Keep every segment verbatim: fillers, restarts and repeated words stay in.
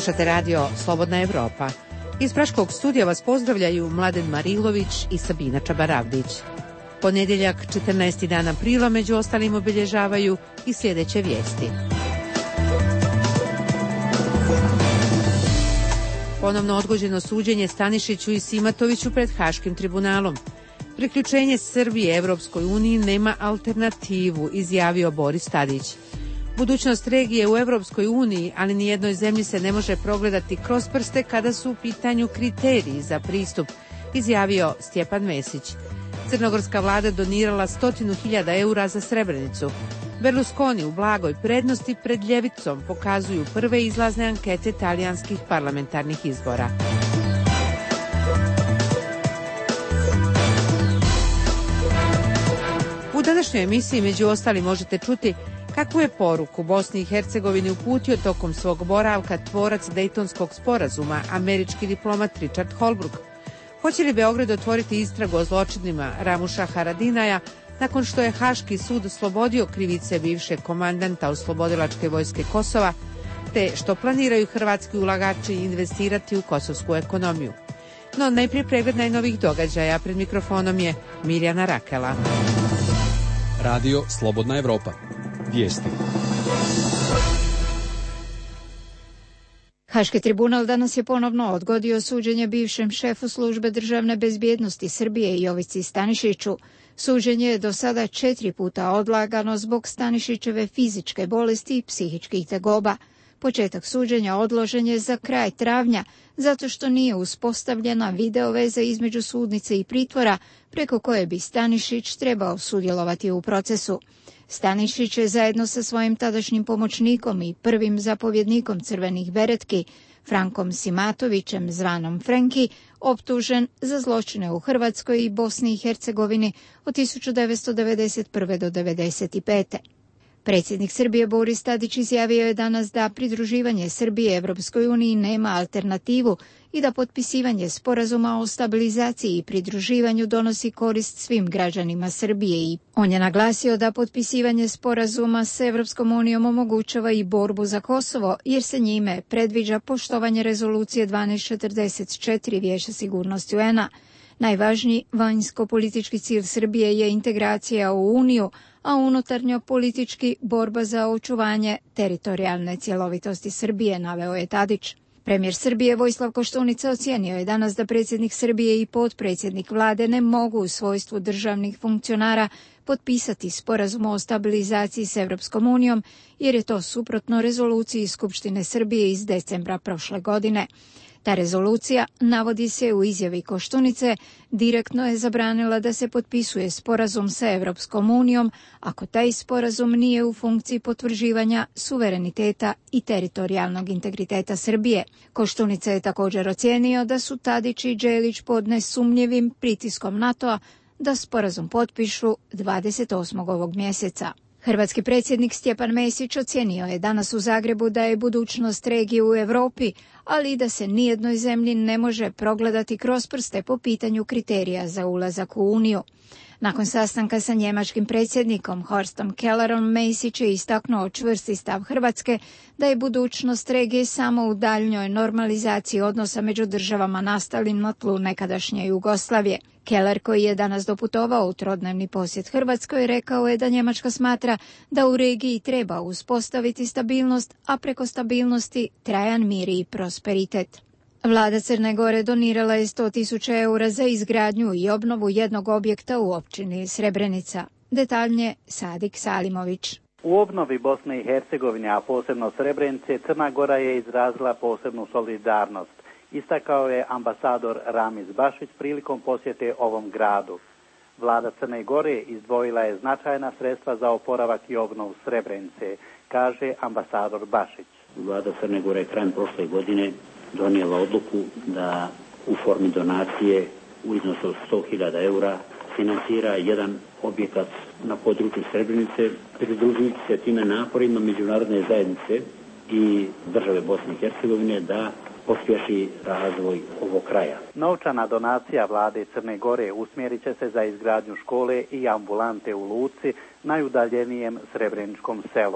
Slušate radio Slobodna Evropa. Iz Praškog studija vas pozdravljaju Mladen Marilović i Sabina Čabaravdić. Ponedjeljak, četrnaesti dan aprila, među ostalim obilježavaju i sljedeće vijesti. Ponovno odgođeno suđenje Stanišiću i Simatoviću pred Haškim tribunalom. Priključenje Srbije Evropskoj uniji nema alternativu, izjavio Boris Tadić. Budućnost regije u Evropskoj uniji, ali nijednoj zemlji se ne može progledati kroz prste kada su u pitanju kriteriji za pristup, izjavio Stjepan Mesić. Crnogorska vlada donirala stotinu hiljada eura za Srebrenicu. Berlusconi u blagoj prednosti pred ljevicom pokazuju prve izlazne ankete talijanskih parlamentarnih izbora. U današnjoj emisiji među ostalim možete čuti kakvu je poruku Bosni i Hercegovini uputio tokom svog boravka tvorac Dejtonskog sporazuma, američki diplomat Richard Holbrooke. Hoće li Beograd otvoriti istragu o zločinima Ramuša Haradinaja nakon što je Haški sud oslobodio krivice bivšeg komandanta Oslobodilačke vojske Kosova, te što planiraju hrvatski ulagači investirati u kosovsku ekonomiju. No najprije pregled najnovih događaja. Pred mikrofonom je Mirjana Rakela. Radio Slobodna Evropa. Vijesti. Haški tribunal danas je ponovno odgodio suđenje bivšem šefu službe državne bezbjednosti Srbije Jovici Stanišiću. Suđenje je do sada četiri puta odlagano zbog Stanišićeve fizičke bolesti i psihičkih tegoba. Početak suđenja odložen je za kraj travnja, zato što nije uspostavljena video veza između sudnice i pritvora, preko koje bi Stanišić trebao sudjelovati u procesu. Stanišić je zajedno sa svojim tadašnjim pomoćnikom i prvim zapovjednikom crvenih beretki, Frankom Simatovićem, zvanom Frenki, optužen za zločine u Hrvatskoj i Bosni i Hercegovini od tisuću devetsto devedeset prve do devedeset pete. Predsjednik Srbije Boris Tadić izjavio je danas da pridruživanje Srbije Evropskoj uniji nema alternativu i da potpisivanje sporazuma o stabilizaciji i pridruživanju donosi korist svim građanima Srbije i on je naglasio da potpisivanje sporazuma s Evropskom unijom omogućava i borbu za Kosovo jer se njime predviđa poštovanje rezolucije dvanaest četrdeset četiri Vijeća sigurnosti U N A. Najvažniji vanjsko-politički cilj Srbije je integracija u Uniju, a unutarnjo politički borba za očuvanje teritorijalne cjelovitosti Srbije, naveo je Tadić. Premijer Srbije Vojislav Koštunica ocijenio je danas da predsjednik Srbije i potpredsjednik vlade ne mogu u svojstvu državnih funkcionara potpisati sporazum o stabilizaciji s Evropskom unijom jer je to suprotno rezoluciji Skupštine Srbije iz decembra prošle godine. Ta rezolucija, navodi se u izjavi Koštunice, direktno je zabranila da se potpisuje sporazum sa Evropskom unijom ako taj sporazum nije u funkciji potvrđivanja suvereniteta i teritorijalnog integriteta Srbije. Koštunica je također ocijenio da su Tadić i Đelić pod nesumnjivim pritiskom NATO-a da sporazum potpišu dvadeset osmog ovog mjeseca. Hrvatski predsjednik Stjepan Mesić ocijenio je danas u Zagrebu da je budućnost regije u Europi, ali i da se nijednoj zemlji ne može progledati kroz prste po pitanju kriterija za ulazak u Uniju. Nakon sastanka sa njemačkim predsjednikom Horstom Kellerom, Mesić je istaknuo čvrsti stav Hrvatske da je budućnost regije samo u daljnjoj normalizaciji odnosa među državama nastalim na tlu nekadašnje Jugoslavije. Keller, koji je danas doputovao u trodnevni posjet Hrvatskoj, rekao je da Njemačka smatra da u regiji treba uspostaviti stabilnost, a preko stabilnosti trajan mir i prosperitet. Vlada Crne Gore donirala je sto tisuća eura za izgradnju i obnovu jednog objekta u općini Srebrenica. Detaljnije Sadik Salimović. U obnovi Bosne i Hercegovine, a posebno Srebrenice, Crna Gora je izrazila posebnu solidarnost, istakao je ambasador Ramiz Bašić prilikom posjete ovom gradu. Vlada Crne Gore izdvojila je značajna sredstva za oporavak i obnovu Srebrenice, kaže ambasador Bašić. Vlada Crne Gore krajem prošle godine donijela odluku da u formi donacije u iznosu od sto hiljada eura financira jedan objekat na području Srebrenice, pridružujući se time naporima međunarodne zajednice i države Bosne i Hercegovine da pospješi razvoj ovog kraja. Novčana donacija vlade Crne Gore usmjerit će se za izgradnju škole i ambulante u Luci, najudaljenijem srebreničkom selu.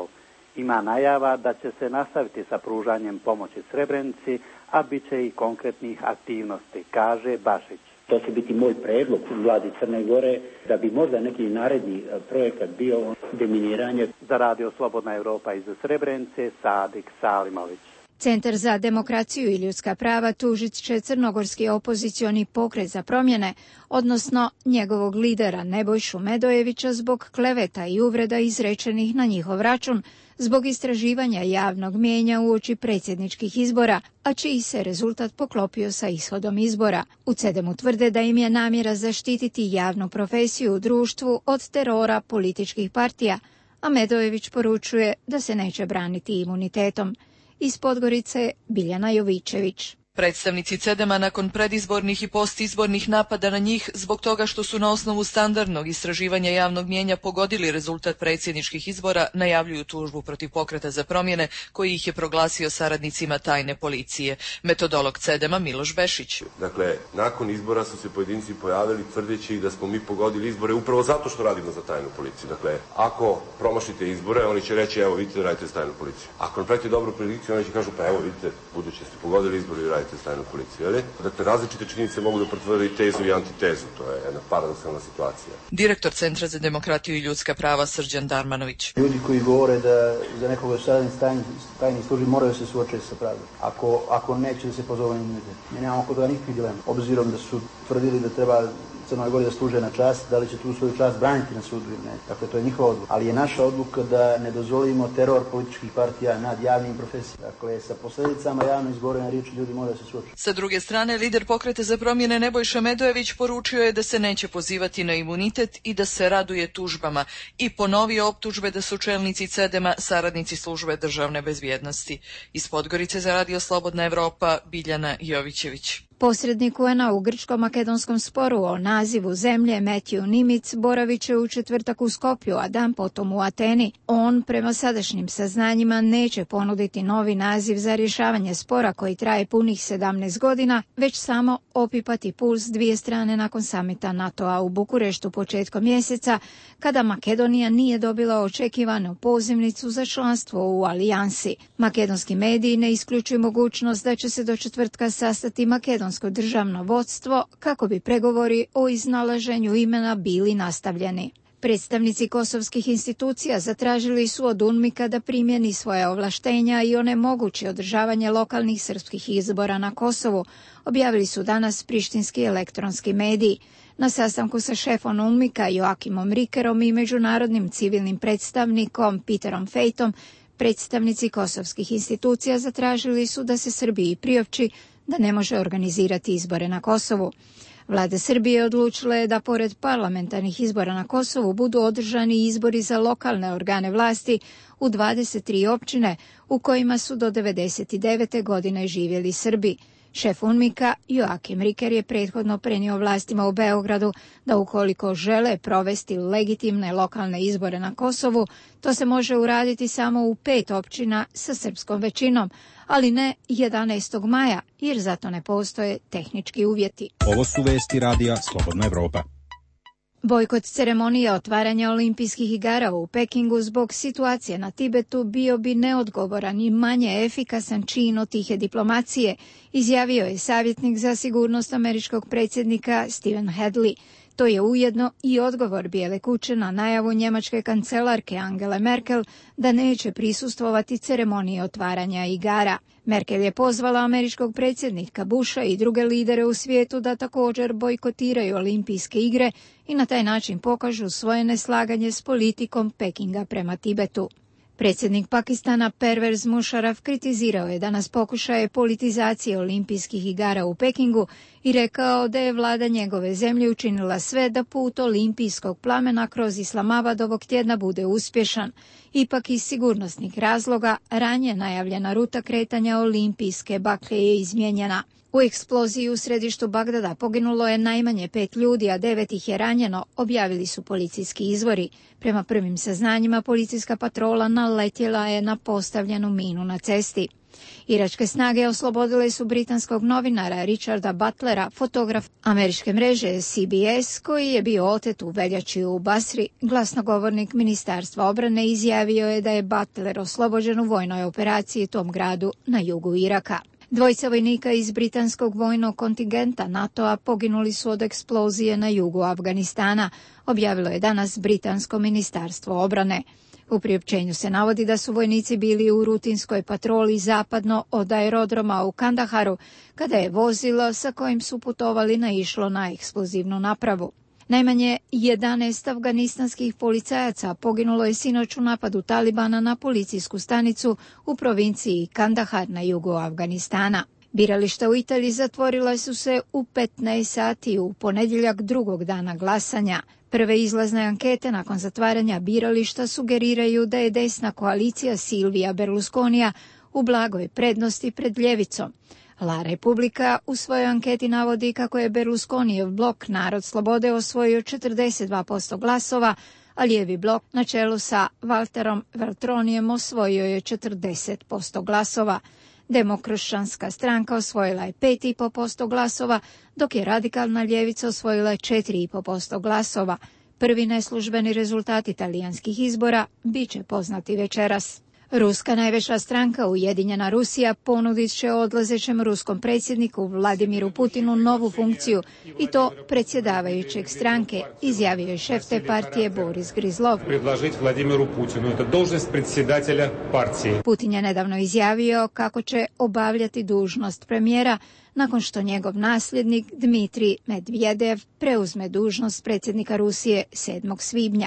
Ima najava da će se nastaviti sa pružanjem pomoći Srebrenici, a bit će i konkretnih aktivnosti, kaže Bašić. To će biti moj predlog u vladi Crne Gore, da bi možda neki naredni projekat bio deminiranje. Za Radio Slobodna Evropa iz Srebrenice, Sadik Salimović. Centar za demokraciju i ljudska prava tužit će crnogorski opozicioni pokret za promjene, odnosno njegovog lidera Nebojšu Medojevića zbog kleveta i uvreda izrečenih na njihov račun, zbog istraživanja javnog mijenja uoči predsjedničkih izbora, a čiji se rezultat poklopio sa ishodom izbora. U C E D E M-u tvrde da im je namjera zaštititi javnu profesiju u društvu od terora političkih partija, a Medojević poručuje da se neće braniti imunitetom. Iz Podgorice Biljana Jovičević. Predstavnici C E D E M-a nakon predizbornih i postizbornih napada na njih zbog toga što su na osnovu standardnog istraživanja javnog mijenja pogodili rezultat predsjedničkih izbora, najavljuju tužbu protiv pokreta za promjene koji ih je proglasio saradnicima tajne policije. Metodolog C E D E M-a Miloš Bešić. Dakle, nakon izbora su se pojedinci pojavili tvrdeći da smo mi pogodili izbore upravo zato što radimo za tajnu policiju. Dakle, ako promašite izbore, oni će reći evo vidite da radite za tajnu policiju. Ako napravite dobru predikciju, oni će kažu pa evo vidite, budući ste pogodili izbore i radite tajnu policiju, ali? Dakle, različite činjenice mogu da potvrde i tezu i antitezu, to je jedna paradoksalna situacija. Direktor Centra za demokratiju i ljudska prava Srđan Darmanović. Ljudi koji govore da za nekoga saradnici tajnih službi moraju se suočiti sa pravdom. Ako, ako neće da se pozove na imunitet. Mi nemamo kod toga nikakvih dilema. Obzirom da su tvrdili da treba Crnoj Gori da služe na čast, da li će tu svoju čast braniti na sudu ili ne. Dakle, to je njihova odluka. Ali je naša odluka da ne dozvolimo teror političkih partija nad javnim profesijama. Dakle, sa posljedicama javno izgovorene riječi ljudi moraju se suočiti. Sa druge strane, lider pokreta za promjene Nebojša Medojević poručio je da se neće pozivati na imunitet i da se raduje tužbama i ponovio optužbe da su čelnici C E D E M-a saradnici službe državne bezbjednosti. Iz Podgorice za Radio Slobodna Evropa Biljana Jovićević. Posrednik U N-a u grčko-makedonskom sporu o nazivu zemlje Matthew Nimic boravit će u četvrtak u Skopju, a dan potom u Ateni. On, prema sadašnjim saznanjima, neće ponuditi novi naziv za rješavanje spora koji traje punih sedamnaest godina, već samo opipati puls dvije strane nakon samita NATO-a u Bukureštu početkom mjeseca, kada Makedonija nije dobila očekivanu pozivnicu za članstvo u alijansi. Makedonski mediji ne isključuju mogućnost da će se do četvrtka sastati makedonsko državno vodstvo kako bi pregovori o iznalaženju imena bili nastavljeni. Predstavnici kosovskih institucija zatražili su od UNMIK-a da primjeni svoje ovlaštenja i onemogući održavanje lokalnih srpskih izbora na Kosovu, objavili su danas prištinski elektronski mediji. Na sastanku sa šefom UNMIK-a Joakimom Rikerom i međunarodnim civilnim predstavnikom Peterom Fejtom, predstavnici kosovskih institucija zatražili su da se Srbiji priopći da ne može organizirati izbore na Kosovu. Vlada Srbije odlučila je da pored parlamentarnih izbora na Kosovu budu održani izbori za lokalne organe vlasti u dvadeset tri općine u kojima su do devedeset devete godine živjeli Srbi. Šef UNMIK-a Joakim Riker je prethodno prenio vlastima u Beogradu da ukoliko žele provesti legitimne lokalne izbore na Kosovu, to se može uraditi samo u pet općina sa srpskom većinom, ali ne jedanaestog maja, jer zato ne postoje tehnički uvjeti. Ovo su vesti Radija Slobodna Evropa. Bojkot ceremonije otvaranja olimpijskih igara u Pekingu zbog situacije na Tibetu bio bi neodgovoran i manje efikasan čin od tihe diplomacije, izjavio je savjetnik za sigurnost američkog predsjednika Stephen Hadley. To je ujedno i odgovor Bijele kuće na najavu njemačke kancelarke Angele Merkel da neće prisustvovati ceremoniji otvaranja igara. Merkel je pozvala američkog predsjednika Busha i druge lidere u svijetu da također bojkotiraju olimpijske igre i na taj način pokažu svoje neslaganje s politikom Pekinga prema Tibetu. Predsjednik Pakistana Pervez Musharraf kritizirao je danas pokušaje politizacije olimpijskih igara u Pekingu i rekao da je vlada njegove zemlje učinila sve da put olimpijskog plamena kroz Islamabad ovog tjedna bude uspješan. Ipak iz sigurnosnih razloga ranije najavljena ruta kretanja olimpijske baklje je izmijenjena. U eksploziji u središtu Bagdada poginulo je najmanje pet ljudi, a devet ih je ranjeno, objavili su policijski izvori. Prema prvim saznanjima, policijska patrola naletjela je na postavljenu minu na cesti. Iračke snage oslobodile su britanskog novinara Richarda Butlera, fotograf američke mreže C B S, koji je bio otet u veljači u Basri. Glasnogovornik Ministarstva obrane izjavio je da je Butler oslobođen u vojnoj operaciji u tom gradu na jugu Iraka. Dvojica vojnika iz britanskog vojnog kontingenta NATO-a poginuli su od eksplozije na jugu Afganistana, objavilo je danas britansko ministarstvo obrane. U priopćenju se navodi da su vojnici bili u rutinskoj patroli zapadno od aerodroma u Kandaharu, kada je vozilo sa kojim su putovali naišlo na eksplozivnu napravu. Najmanje jedanaest afganistanskih policajaca poginulo je sinoć u napadu Talibana na policijsku stanicu u provinciji Kandahar na jugu Afganistana. Birališta u Italiji zatvorila su se u petnaest sati u ponedjeljak drugog dana glasanja. Prve izlazne ankete nakon zatvaranja birališta sugeriraju da je desna koalicija Silvija Berlusconija u blagoj prednosti pred ljevicom. La Repubblica u svojoj anketi navodi kako je Berlusconijev blok Narod slobode osvojio četrdeset dva posto glasova, a lijevi blok na čelu sa Walterom Veltronijem osvojio je četrdeset posto glasova. Demokršćanska stranka osvojila je pet zarez pet posto glasova, dok je radikalna ljevica osvojila četiri zarez pet posto glasova. Prvi neslužbeni rezultati talijanskih izbora bit će poznati večeras. Ruska najveća stranka Ujedinjena Rusija ponudit će odlazećem ruskom predsjedniku Vladimiru Putinu novu funkciju, i to predsjedavajućeg stranke, izjavio je šef te partije Boris Grizlov. Putin je nedavno izjavio kako će obavljati dužnost premijera nakon što njegov nasljednik Dmitrij Medvedev preuzme dužnost predsjednika Rusije sedmog svibnja.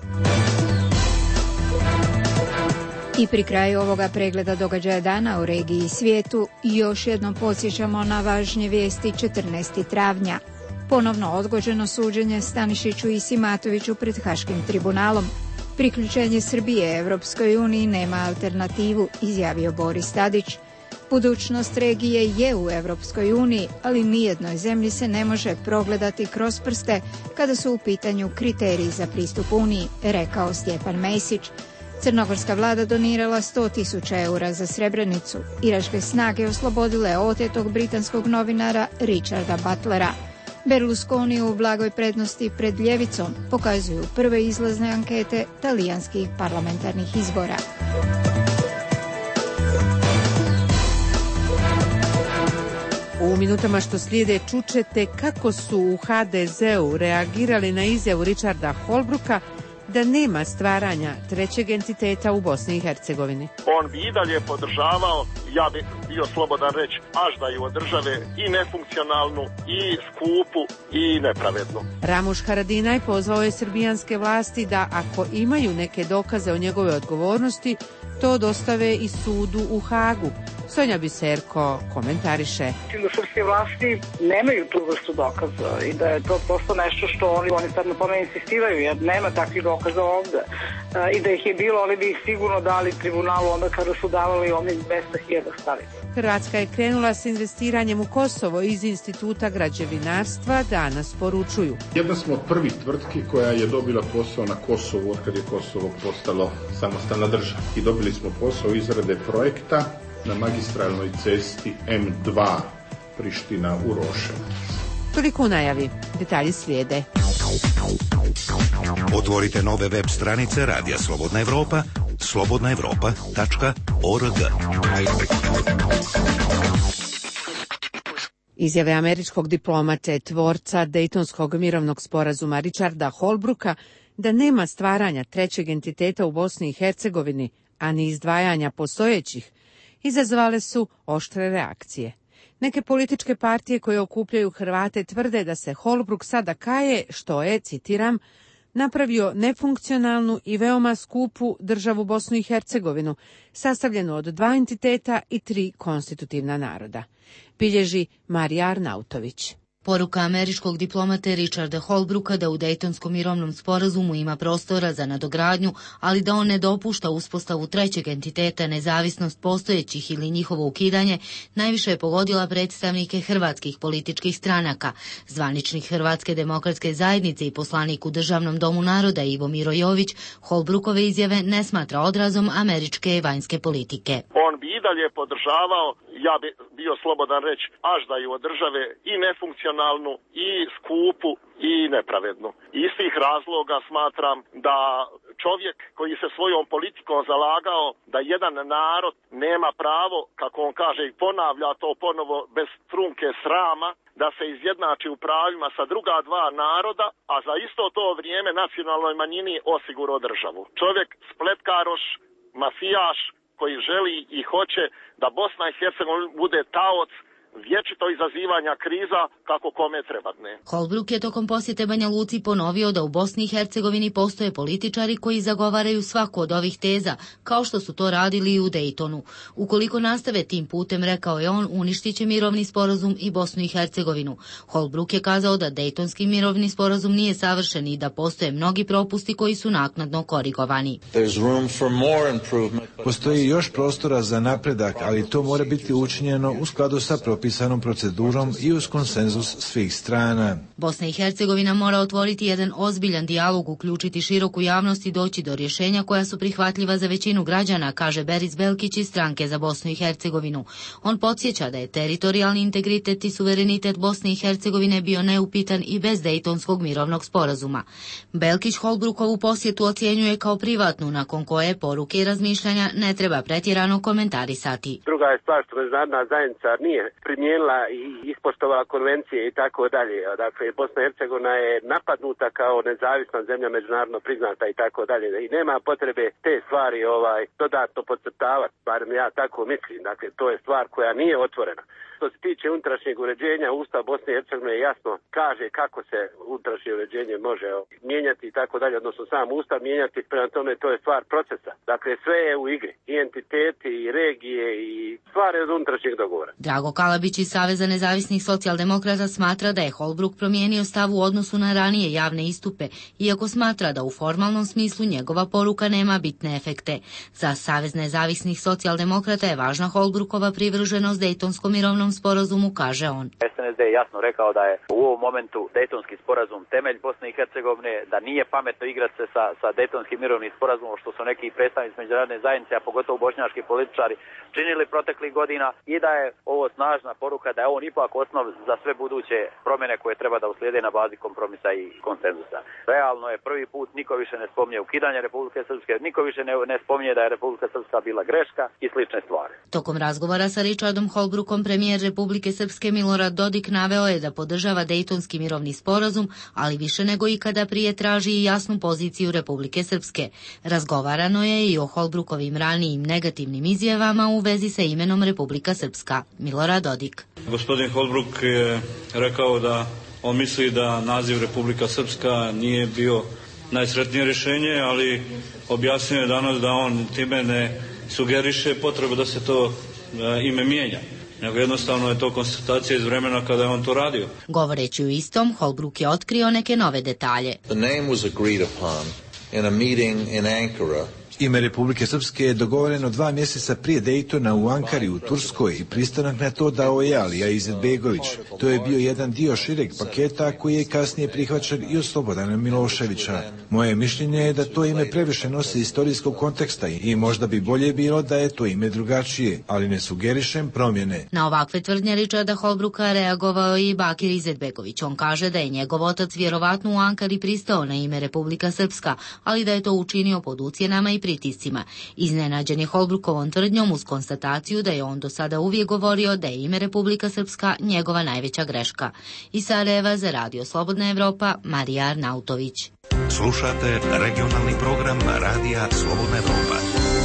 I pri kraju ovoga pregleda događaja dana u regiji i svijetu još jednom podsjećamo na važnje vijesti. četrnaestog travnja. Ponovno odgođeno suđenje Stanišiću i Simatoviću pred Haškim tribunalom. Priključenje Srbije Evropskoj uniji nema alternativu, izjavio Boris Tadić. Budućnost regije je u Evropskoj uniji, ali nijednoj zemlji se ne može progledati kroz prste kada su u pitanju kriteriji za pristup Uniji, rekao Stjepan Mesić. Crnogorska vlada donirala sto tisuća eura za Srebrenicu. Iračke snage oslobodile otetog britanskog novinara Richarda Butlera. Berlusconi u blagoj prednosti pred ljevicom, pokazuju prve izlazne ankete talijanskih parlamentarnih izbora. U minutama što slijede čućete kako su u ha de zeu reagirali na izjavu Richarda Holbrooka da nema stvaranja trećeg entiteta u Bosni i Hercegovini. On bi i dalje podržavao, ja bih bio slobodan reći, aždaju od države i nefunkcionalnu, i skupu, i nepravednu. Ramuš Haradinaj pozvao je srbijanske vlasti da ako imaju neke dokaze o njegove odgovornosti, to dostave i sudu u Hagu. Sonja Biserko komentariše. Da srpske vlasti nemaju tu vrstu dokaza i da je to prosto nešto što oni, oni sad na tome insistiraju, jer nema takvih dokaza ovde. I da ih je bilo, oni bi ih sigurno dali tribunalu onda kada su davali onih dvesta hiljada starica. Hrvatska je krenula s investiranjem u Kosovo iz Instituta građevinarstva, danas poručuju. Jedna smo od prvih tvrtki koja je dobila posao na Kosovu od kad je Kosovo postalo samostalna država. I dobili smo posao izrade projekta na magistralnoj cesti em dva Priština u Roševac. Toliko u najavi. Detalji slijede. Otvorite nove web stranice Radija Slobodna Evropa, slobodna evropa tačka org. Izjave američkog diplomate, tvorca Dejtonskog mirovnog sporazuma Richarda Holbrooka da nema stvaranja trećeg entiteta u Bosni i Hercegovini, a ni izdvajanja postojećih, izazvale su oštre reakcije. Neke političke partije koje okupljaju Hrvate tvrde da se Holbrooke sada kaje što je, citiram, napravio nefunkcionalnu i veoma skupu državu Bosnu i Hercegovinu, sastavljenu od dva entiteta i tri konstitutivna naroda. Bilježi Marija Arnautović. Poruka američkog diplomate Richarda Holbrooka da u Dejtonskom mirovnom sporazumu ima prostora za nadogradnju, ali da on ne dopušta uspostavu trećeg entiteta, nezavisnost postojećih ili njihovo ukidanje, najviše je pogodila predstavnike hrvatskih političkih stranaka. Zvaničnik Hrvatske demokratske zajednice i poslanik u Državnom domu naroda Ivo Miro Jović Holbrookove izjave ne smatra odrazom američke vanjske politike. On bi i dalje podržavao, ja bi bio slobodan reći, aždaju od države i nefunkcionalnu, i skupu, i nepravednu. Iz tih razloga smatram da čovjek koji se svojom politikom zalagao da jedan narod nema pravo, kako on kaže i ponavlja to ponovo bez trunke srama, da se izjednači u pravima sa druga dva naroda, a za isto to vrijeme nacionalnoj manjini osigurao državu. Čovjek spletkaroš, mafijaš koji želi i hoće da Bosna i Hercegovina bude taoc vječito izazivanja kriza kako kome treba dne. Holbrook je tokom posjete Banja Luci ponovio da u Bosni i Hercegovini postoje političari koji zagovaraju svaku od ovih teza, kao što su to radili i u Dejtonu. Ukoliko nastave tim putem, rekao je on, uništit će mirovni sporazum i Bosnu i Hercegovinu. Holbrook je kazao da Dejtonski mirovni sporazum nije savršen i da postoje mnogi propusti koji su naknadno korigovani. Postoji još prostora za napredak, ali to mora biti učinjeno u skladu sa propisanom procedurom i uz konsenzus svih strana. Bosna i Hercegovina mora otvoriti jedan ozbiljan dijalog, uključiti široku javnost i doći do rješenja koja su prihvatljiva za većinu građana, kaže Beris Belkić iz Stranke za Bosnu i Hercegovinu. On podsjeća da je teritorijalni integritet i suverenitet Bosne i Hercegovine bio neupitan i bez Dejtonskog mirovnog sporazuma. Belkić Holbrookovu posjetu ocjenjuje kao privatnu, nakon koje poruke i razmišljanja ne treba pretjerano komentarisati. Druga je stvar što međunarodna zajednica nije primijenila i ispoštovala konvencije i tako dalje. Dakle, Bosna i Hercegovina je napadnuta kao nezavisna zemlja, međunarodno priznata i tako dalje. I nema potrebe te stvari ovaj dodatno podcrtavati, barem ja tako mislim. Dakle, to je stvar koja nije otvorena. Što se tiče unutrašnjeg uređenja, Ustav Bosne i Hercegovine jasno kaže kako se unutrašnje uređenje može mijenjati i tako dalje, odnosno sam Ustav mijenjati, prema tome to je stvar procesa. Dakle, sve je u igri, i entiteti, i regije, i stvari od unutrašnjeg dogovora. Drago Kalabić iz Saveza nezavisnih socijaldemokrata smatra da je Holbrook promijenio stav u odnosu na ranije javne istupe, iako smatra da u formalnom smislu njegova poruka nema bitne efekte. Za Savez nezavisnih socijaldemokrata je važna Holbrookova privrženost Dejtonskom mirovnom sporazumu, kaže on. S N S D je jasno rekao da je u ovom momentu Dejtonski sporazum temelj Bosne i Hercegovine, da nije pametno igrati se sa, sa Dejtonskim mirovnim sporazumom, što su neki predstavnici međunarodne zajednice, a pogotovo bošnjački političari, činili proteklih godina, i da je ovo snažna poruka da je on ipak osnov za sve buduće promjene koje treba da uslijede na bazi kompromisa i konsenzusa. Realno je prvi put niko više ne spominje ukidanje Republike Srpske, niko više ne, ne spominje da je Republika Srpska bila greška i slične stvari. Tokom razgovora sa Richardom Holbrookom premijer Republike Srpske Milorad Dodik naveo je da podržava Dejtonski mirovni sporazum, ali više nego ikada prije traži i jasnu poziciju Republike Srpske. Razgovarano je i o Holbrookovim ranijim negativnim izjavama u vezi sa imenom Republika Srpska. Milorad Dodik. Gospodin Holbrook je rekao da on misli da naziv Republika Srpska nije bio najsretnije rješenje, ali objasnio je danas da on time ne sugeriše potrebu da se to ime mijenja, nego jednostavno je to konstatacija iz vremena kada je on to radio. Govoreći u istom, Holbrook je otkrio neke nove detalje. The name was agreed upon in a meeting in Ankara. Ime Republike Srpske je dogovoreno dva mjeseca prije Dejtona u Ankari u Turskoj i pristanak na to dao je Alija Izetbegović. To je bio jedan dio šireg paketa koji je kasnije prihvaćen i od Slobodana Miloševića. Moje mišljenje je da to ime previše nosi istorijskog konteksta i možda bi bolje bilo da je to ime drugačije, ali ne sugerišem promjene. Na ovakve tvrdnje Richarda Holbrooka reagovao i Bakir Izetbegović. On kaže da je njegov otac vjerovatno u Ankari pristao na ime Republika Srpska, ali da je to učinio pod ucjenama i pritiscima. Iznenađen je Holbrookovom tvrdnjom uz konstataciju da je on do sada uvijek govorio da je ime Republika Srpska njegova najveća greška. Iz Sarajeva za Radio Slobodna Evropa, Marija Arnautović. Slušate regionalni program Radija Slobodna Evropa.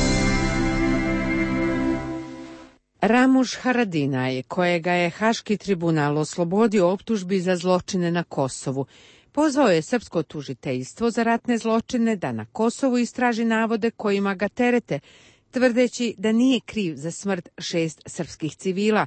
Ramuš Haradinaj, kojega je Haški tribunal oslobodio optužbi za zločine na Kosovu, pozvao je srpsko tužiteljstvo za ratne zločine da na Kosovu istraži navode kojima ga terete, tvrdeći da nije kriv za smrt šest srpskih civila,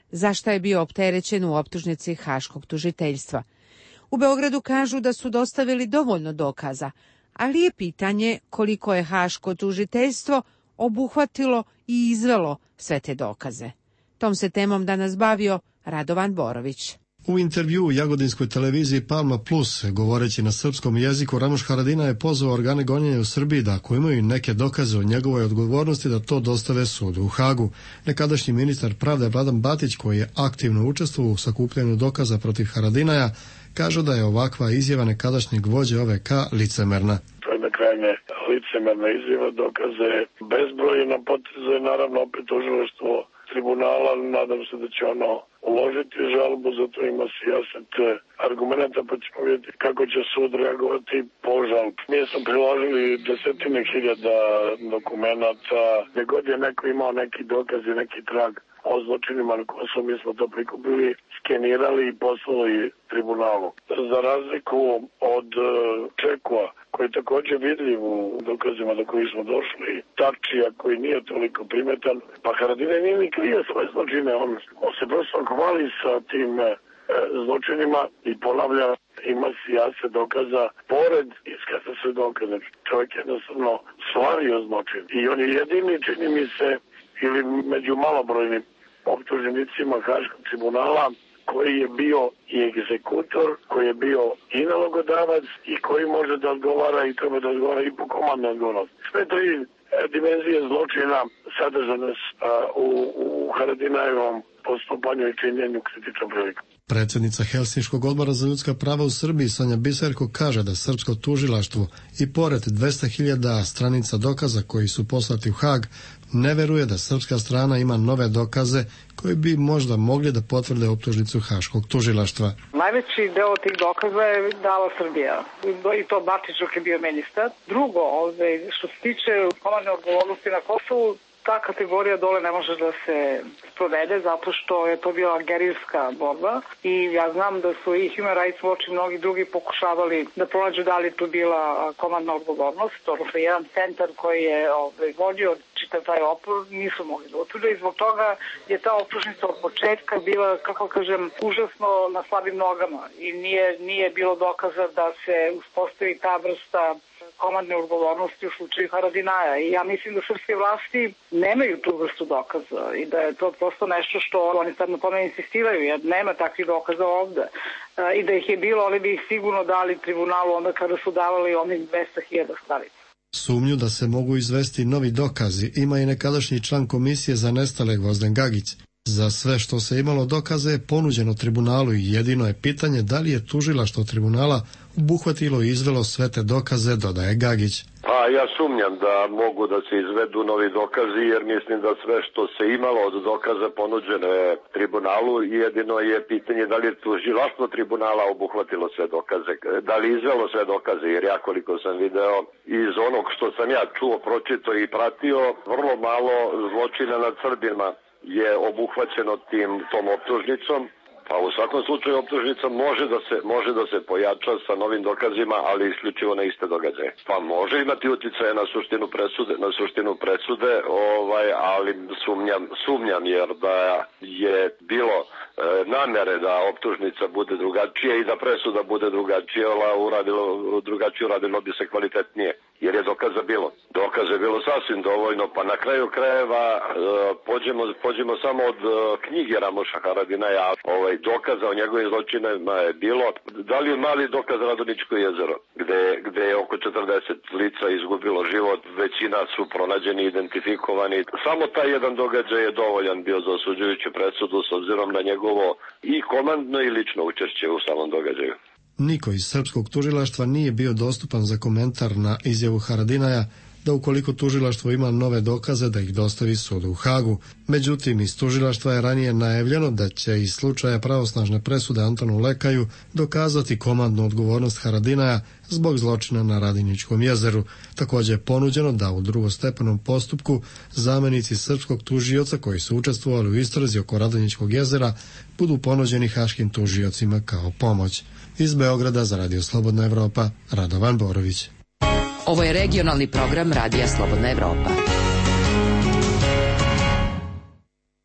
zašta je bio opterećen u optužnici Haškog tužiteljstva. U Beogradu kažu da su dostavili dovoljno dokaza, ali je pitanje koliko je Haško tužiteljstvo obuhvatilo i izvelo sve te dokaze. Tom se temom danas bavio Radovan Borović. U intervju u jagodinskoj televiziji Palma Plus, govoreći na srpskom jeziku, Ramoš Haradinaj je pozvao organe gonjenja u Srbiji da ako imaju neke dokaze o njegovoj odgovornosti da to dostave sudu u Hagu. Nekadašnji ministar pravde Vladan Batić, koji je aktivno učestvovao u sakupljanju dokaza protiv Haradinaja, kaže da je ovakva izjava nekadašnjeg vođe O V K licemerna. To je na krajnje licemerna izjava, dokaze bezbrojna, poteze naravno opet tužilaštvo tribunala, nadam se da će ono uložiti žalbu, zato ima sijaset argumenta, pa ćemo vidjeti kako će sud reagovati po žalbu. Mi smo priložili desetine hiljada dokumenata, gdje god je neko imao neki dokaz i neki trag o zločinima na Kosovu, mi smo to prikupili, skenirali i poslali tribunalu. Za razliku od Čekua, koji je također vidljiv u dokazima do kojih smo došli, Tačija koji nije toliko primetan, pa Haradinaj nije ni krije svoje zločine, on, on se prosto hvali sa tim e, zločinima i ponavlja, ima sijase dokaza, pored iskaza sve dokaze. Čovjek jednostavno stvario zločin i on je jedini, čini mi se, ili među malobrojnim optuženicima Haškog tribunala, koji je bio i egzekutor, koji je bio i nalogodavac i koji može da odgovara i treba da odgovara i po komandnoj odgovornosti. Sve tri dimenzije zločina sadržane u, u Haradinajevom postupanju i činjenju kritičnom prilikom. Predsjednica Helsinškog odbora za ljudska prava u Srbiji Sonja Biserko kaže da srpsko tužilaštvo i pored dvesta hiljada stranica dokaza koji su poslati u Hag ne veruje da srpska strana ima nove dokaze koji bi možda mogli da potvrde optužnicu Haškog tužilaštva. Najveći deo tih dokaza je dala Srbija i to Batić dok je bio ministar. Drugo, što se tiče komandne odgovornosti na Kosovu, ta kategorija dole ne može da se sprovede zato što je to bila gerilska borba i ja znam da su i Human Rights Watch i mnogi drugi pokušavali da pronađu da li tu bila komandna odgovornost, odnosno jedan centar koji je ovaj, vodio čitav taj opor nisu mogli da utvrde i zbog toga je ta optužnica od početka bila, kako kažem, užasno na slabim nogama i nije, nije bilo dokaza da se uspostavi ta vrsta komandne odgovornosti u slučaju Haradinaja. I ja mislim da srpske vlasti nemaju tu vrstu dokaza i da je to prosto nešto što oni sad na tome insistiraju, jer nema takvih dokaza ovde. E, I da ih je bilo, oni bi ih sigurno dali tribunalu onda kada su davali onih dvesta hiljada stranica. Sumnju da se mogu izvesti novi dokazi ima i nekadašnji član komisije za nestale Gvozden Gagić. Za sve što se imalo dokaze je ponuđeno tribunalu i jedino je pitanje da li je tužilaštvo tribunala obuhvatilo i izvelo sve te dokaze, dodaje Gagić. Pa ja sumnjam da mogu da se izvedu novi dokazi jer mislim da sve što se imalo od dokaza ponuđeno je tribunalu i jedino je pitanje da li je tužilaštvo tribunala obuhvatilo sve dokaze, da li izvelo sve dokaze, jer ja koliko sam video iz onog što sam ja čuo, pročito i pratio, vrlo malo zločina nad Srbima je obuhvaćeno tim tom optužnicom. Pa u svakom slučaju optužnica može da se može da se pojača sa novim dokazima, ali isključivo na iste događaje. Pa može imati utjecaje na suštinu presude, na suštinu presude, ovaj, ali sumnjam, sumnjam jer da je bilo e, namere da optužnica bude drugačija i da presuda bude drugačija, uradilo drugačije uradilo bi se kvalitetnije. Jer je dokaza bilo. Dokaza je bilo sasvim dovoljno, pa na kraju krajeva e, pođemo, pođemo samo od e, knjige Ramoša Haradinaja, ovaj, dokaza o njegovim zločinima je bilo. Da li je mali dokaz Radoničko jezero, gde, gde je oko četrdeset lica izgubilo život, većina su pronađeni, identifikovani. Samo taj jedan događaj je dovoljan bio za osuđujuću presudu s obzirom na njegovo i komandno i lično učešće u samom događaju. Niko iz srpskog tužilaštva nije bio dostupan za komentar na izjavu Haradinaja da ukoliko tužilaštvo ima nove dokaze da ih dostavi sudu u Hagu. Međutim, iz tužilaštva je ranije najavljeno da će iz slučaja pravosnažne presude Antonu Lekaju dokazati komandnu odgovornost Haradinaja zbog zločina na Radiničkom jezeru. Također je ponuđeno da u drugostepenom postupku zamenici srpskog tužioca koji su učestvovali u istrazi oko Radiničkog jezera budu ponuđeni haškim tužiocima kao pomoć. Iz Beograda za Radio Slobodna Evropa, Radovan Borović. Ovo je regionalni program Radija Slobodna Evropa.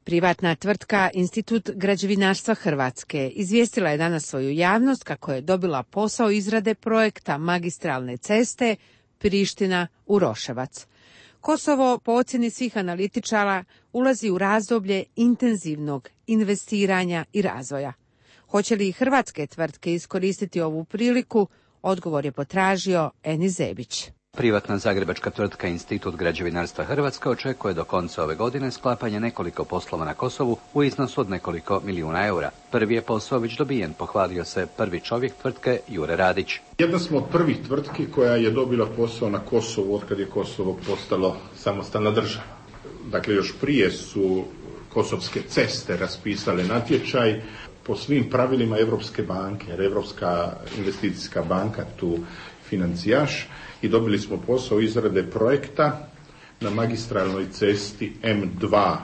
Privatna tvrtka Institut građevinarstva Hrvatske izvijestila je danas svoju javnost kako je dobila posao izrade projekta magistralne ceste Priština-Uroševac. Kosovo, po ocjeni svih analitičara, ulazi u razdoblje intenzivnog investiranja i razvoja. Hoće li i hrvatske tvrtke iskoristiti ovu priliku, odgovor je potražio Enis Zebić. Privatna zagrebačka tvrtka Institut građevinarstva Hrvatske očekuje do konca ove godine sklapanje nekoliko poslova na Kosovu u iznosu od nekoliko milijuna eura. Prvi je posao već dobijen, pohvalio se prvi čovjek tvrtke Jure Radić. Jedna smo od prvih tvrtki koja je dobila posao na Kosovu od kad je Kosovo postalo samostalna država. Dakle, još prije su Kosovske ceste raspisale natječaj po svim pravilima Europske banke, jer Europska investicijska banka tu financijaš, i dobili smo posao izrade projekta na magistralnoj cesti M dva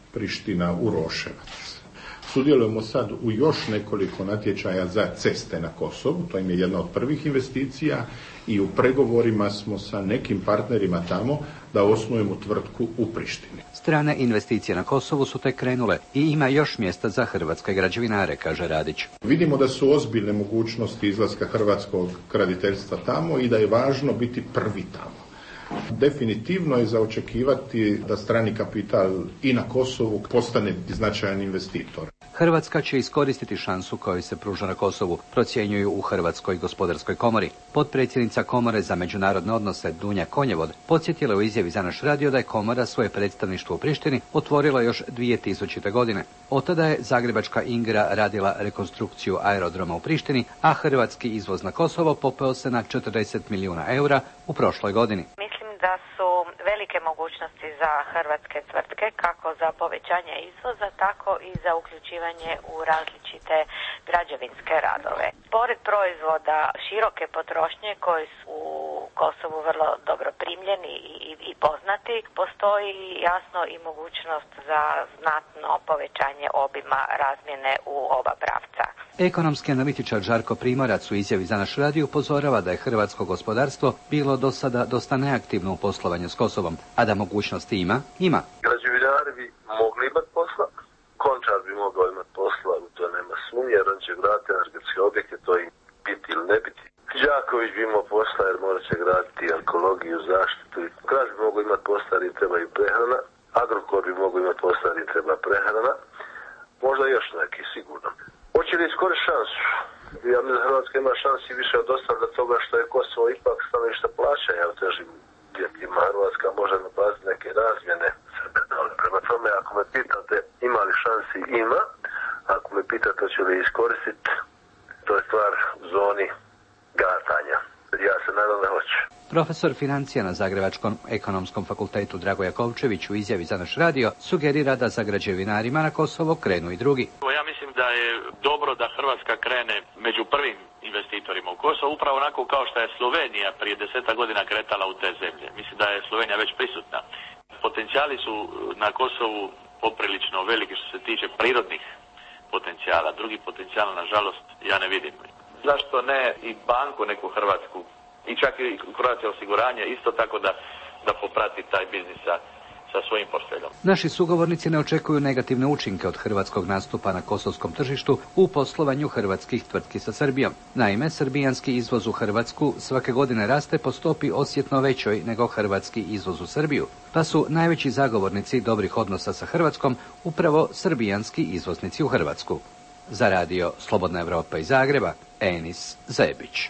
Priština-Uroševac. Sudjelujemo sad u još nekoliko natječaja za ceste na Kosovu, to im je jedna od prvih investicija, i u pregovorima smo sa nekim partnerima tamo da osnujemo tvrtku u Prištini. Strane investicije na Kosovu su tek krenule i ima još mjesta za hrvatske građevinare, kaže Radić. Vidimo da su ozbiljne mogućnosti izlaska hrvatskog graditeljstva tamo i da je važno biti prvi tamo. Definitivno je za očekivati da strani kapital i na Kosovu postane značajan investitor. Hrvatska će iskoristiti šansu koju se pruža na Kosovu, procjenjuju u Hrvatskoj gospodarskoj komori. Potpredsjednica Komore za međunarodne odnose Dunja Konjevod podsjetila u izjavi za naš radio da je Komora svoje predstavništvo u Prištini otvorila još dvije tisućite. godine. Od tada je zagrebačka Ingra radila rekonstrukciju aerodroma u Prištini, a hrvatski izvoz na Kosovo popeo se na četrdeset milijuna eura u prošloj godini. Da su velike mogućnosti za hrvatske tvrtke kako za povećanje izvoza, tako i za uključivanje u različite građevinske radove. Pored proizvoda široke potrošnje koji su u Kosovu vrlo dobro primljeni i, i, i poznati, postoji jasno i mogućnost za znatno povećanje obima razmjene u oba pravca. Ekonomski analitičar Žarko Primorac u izjavi za naš radio upozorava da je hrvatsko gospodarstvo bilo do sada dosta neaktivno u poslovanju s Kosovom, a da mogućnosti ima, ima. Građevinari bi mogli imati posla, Končar bi mogao imati posla, u to nema sumnje, jer on će graditi energetske objekte, to i biti ili ne biti. Đaković bi imao posla jer morat će graditi ekologiju, zaštitu. Kraš bi mogao imati posla jer im treba i prehrana, Agrokor bi mogao imati posla jer im treba prehrana, možda još neki sigurno. Hoće li iskoristiti šansu? Ja mislim da Hrvatska ima šansi više od ostaloga toga što je Kosovo ipak stanovište plaćanja u težim uvjetima. Hrvatska može napaziti neke razmjene. Prema tome, ako me pitate ima li šansi, ima. Ako me pitate hoće li iskoristiti, to je stvar u zoni gatanja. Ja se nadam da hoće. Profesor financija na Zagrebačkom ekonomskom fakultetu Drago Jakovčević u izjavi za naš radio sugerira da za građevinarima na Kosovo krenu i drugi. Ja mislim da je dobro da Hrvatska krene među prvim investitorima u Kosovo, upravo onako kao što je Slovenija prije deseta godina kretala u te zemlje. Mislim da je Slovenija već prisutna. Potencijali su na Kosovu poprilično veliki što se tiče prirodnih potencijala. Drugi potencijal, nažalost, ja ne vidim. Zašto ne i banku neku hrvatsku i čak i Croatia osiguranje isto tako da, da poprati taj biznis sa, sa svojim portfeljom. Naši sugovornici ne očekuju negativne učinke od hrvatskog nastupa na kosovskom tržištu u poslovanju hrvatskih tvrtki sa Srbijom. Naime, srbijanski izvoz u Hrvatsku svake godine raste po stopi osjetno većoj nego hrvatski izvoz u Srbiju, pa su najveći zagovornici dobrih odnosa sa Hrvatskom upravo srbijanski izvoznici u Hrvatsku. Za radio Slobodna Evropa iz Zagreba, Enis Zebić.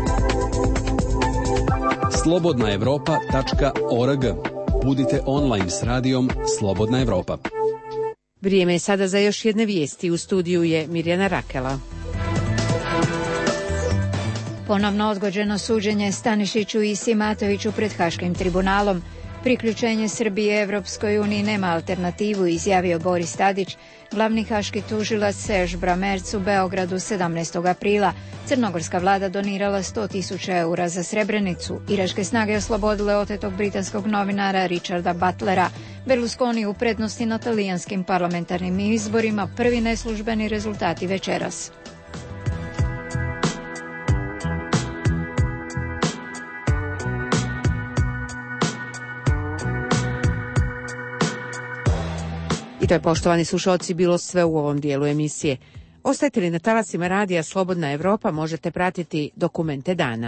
slobodna evropa tačka org. Budite online s radijom Slobodna Evropa. Vrijeme je sada za još jedne vijesti. U studiju je Mirjana Rakela. Ponovno odgođeno suđenje Stanišiću i Simatoviću pred Haškim tribunalom. Priključenje Srbije Evropskoj uniji nema alternativu, izjavio Boris Tadić, glavni haški tužilac Serž Bramerc u Beogradu sedamnaestog aprila. Crnogorska vlada donirala sto tisuća eura za Srebrenicu. Iračke snage oslobodile otetog britanskog novinara Richarda Butlera. Berlusconi u prednosti na talijanskim parlamentarnim izborima, prvi neslužbeni rezultati večeras. I to je, poštovani slušalci, bilo sve u ovom dijelu emisije. Ostajte li na talasima radija Slobodna Evropa, možete pratiti dokumente dana.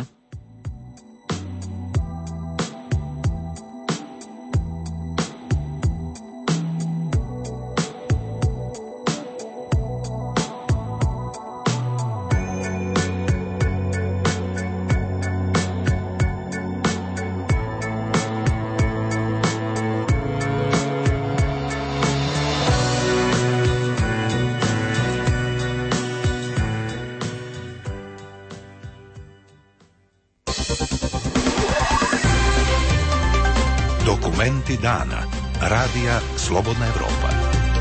Dokumenti dana. Radija Slobodna Evropa.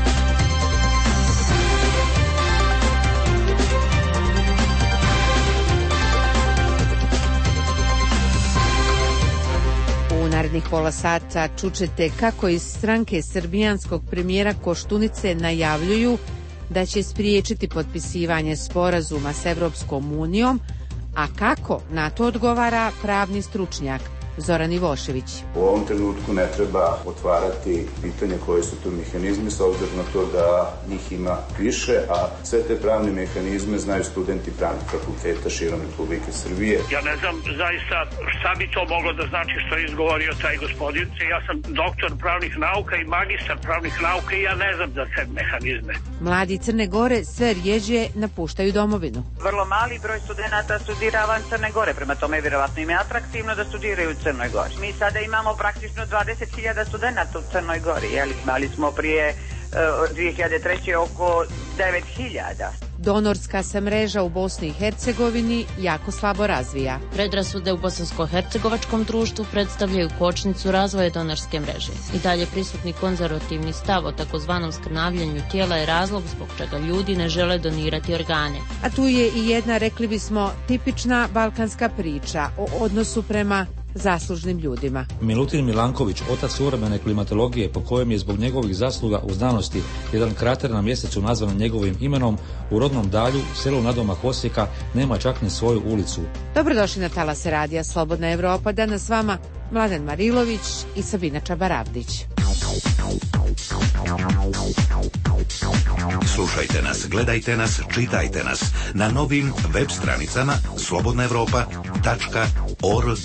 U narednih pola sata čućete kako iz stranke srbijanskog premijera Koštunice najavljuju da će spriječiti potpisivanje sporazuma s Evropskom unijom, a kako na to odgovara pravni stručnjak Zoran Ivošević. U ovom trenutku ne treba otvarati pitanje koje su to mehanizmi, s obzirom na to da njih ima više, a sve te pravne mehanizme znaju studenti pravnih fakulteta širom Republike Srbije. Ja ne znam zaista šta bi to moglo da znači što je izgovorio taj gospodin. Ja sam doktor pravnih nauka i magistar pravnih nauka i ja ne znam za te mehanizme. Mladi Crne Gore sve rjeđe napuštaju domovinu. Vrlo mali broj studenta studira van Crne Gore, prema tome vjerovatno im je atraktivno da studiraju u Crnoj Gori. Mi sada imamo praktično dvadeset hiljada studenta u Crnoj Gori, jel? Imali smo prije uh, dvije hiljade treće oko devet hiljada. Donorska se mreža u Bosni i Hercegovini jako slabo razvija. Predrasude u bosansko-hercegovačkom društvu predstavljaju kočnicu razvoja donorske mreže. I dalje prisutni konzervativni stav o takozvanom skrnavljanju tijela je razlog zbog čega ljudi ne žele donirati organe. A tu je i jedna, rekli bismo, tipična balkanska priča o odnosu prema zaslužnim ljudima. Milutin Milanković, otac suvremene klimatologije, po kojem je zbog njegovih zasluga u znanosti jedan krater na mjesecu nazvan njegovim imenom, u rodnom Dalju, selu nadomak Osijeka, nema čak ni svoju ulicu. Dobrodošli na talase radija Slobodna Evropa. Danas s vama Mladen Marilović i Sabina Čabaravdić. Slušajte nas, gledajte nas, čitajte nas na novim web stranicama slobodna evropa tačka org.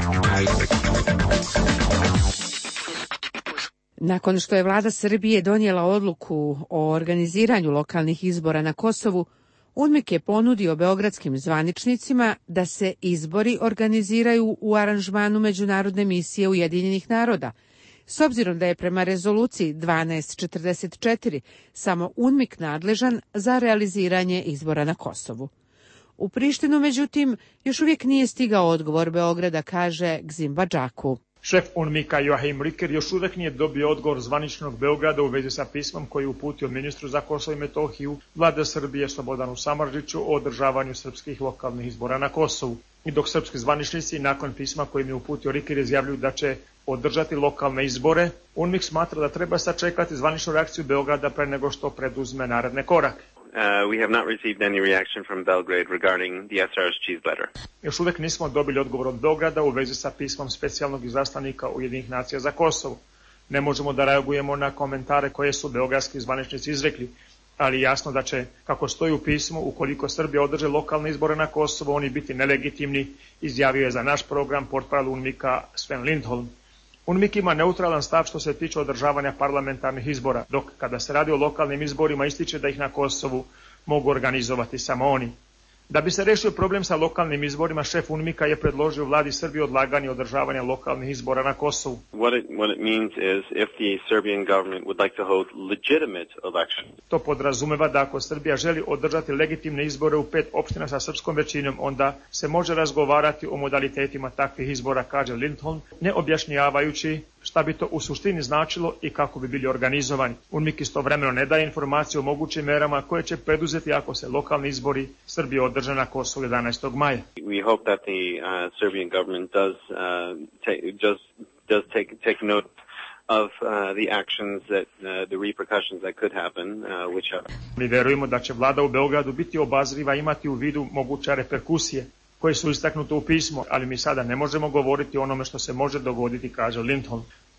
Nakon što je vlada Srbije donijela odluku o organiziranju lokalnih izbora na Kosovu, UNMIK je ponudio beogradskim zvaničnicima da se izbori organiziraju u aranžmanu Međunarodne misije Ujedinjenih naroda, s obzirom da je prema rezoluciji dvanaest četrdeset četiri samo UNMIK nadležan za realiziranje izbora na Kosovu. U Prištinu, međutim, još uvijek nije stigao odgovor Beograda, kaže Gzim Badžaku. Šef UNMIK-a Joachim Riker još uvijek nije dobio odgovor zvaničnog Beograda u vezi sa pismom koji je uputio ministru za Kosovo i Metohiju vlade Srbije Slobodanu Samardžiću o održavanju srpskih lokalnih izbora na Kosovu. I dok srpski zvaničnici nakon pisma kojim je uputio Riker izjavljuju da će održati lokalne izbore, UNMIK smatra da treba sačekati zvaničnu reakciju Beograda pre nego što preduzme naredne korake. Uh, we have not received any reaction from Belgrade regarding the S R S cheese letter. Još uvijek nismo dobili odgovor od Beograda u vezi sa pismom specijalnog izaslanika Ujedinjenih nacija za Kosovo. Ne možemo da reagujemo na komentare koje su beogradski zvaničnici izrekli, ali jasno da će, kako stoji u pismu, ukoliko Srbija održe lokalne izbore na Kosovo, oni biti nelegitimni, izjavio je za naš program portparol UNMIK-a Sven Lindholm. UNMIK ima neutralan stav što se tiče održavanja parlamentarnih izbora, dok kada se radi o lokalnim izborima ističe da ih na Kosovu mogu organizovati samo oni. Da bi se rešio problem sa lokalnim izborima, šef UNMIK-a je predložio vladi Srbije odlaganje održavanja lokalnih izbora na Kosovu. What it, what it means is if the Serbian government would like to hold legitimate elections. To podrazumeva da ako Srbija želi održati legitimne izbore u pet opština sa srpskom većinom, onda se može razgovarati o modalitetima takvih izbora, kaže Lindholm, ne objašnjavajući šta bi to u suštini značilo i kako bi bili organizovani. UNMIK istovremeno ne daje informacije o mogućim merama koje će preduzeti ako se lokalni izbori Srbije održe na Kosovu jedanaestog maja. We hope that the uh, Serbian government does uh, take, just does take take note of uh, the actions that uh, the repercussions that could happen, uh, which are. Mi verujemo da će vlada u Beogradu biti obazriva, imati u vidu moguće reperkusije koje su istaknute u pismu, ali mi sada ne možemo govoriti o onome što se može dogoditi, kaže Lindholm.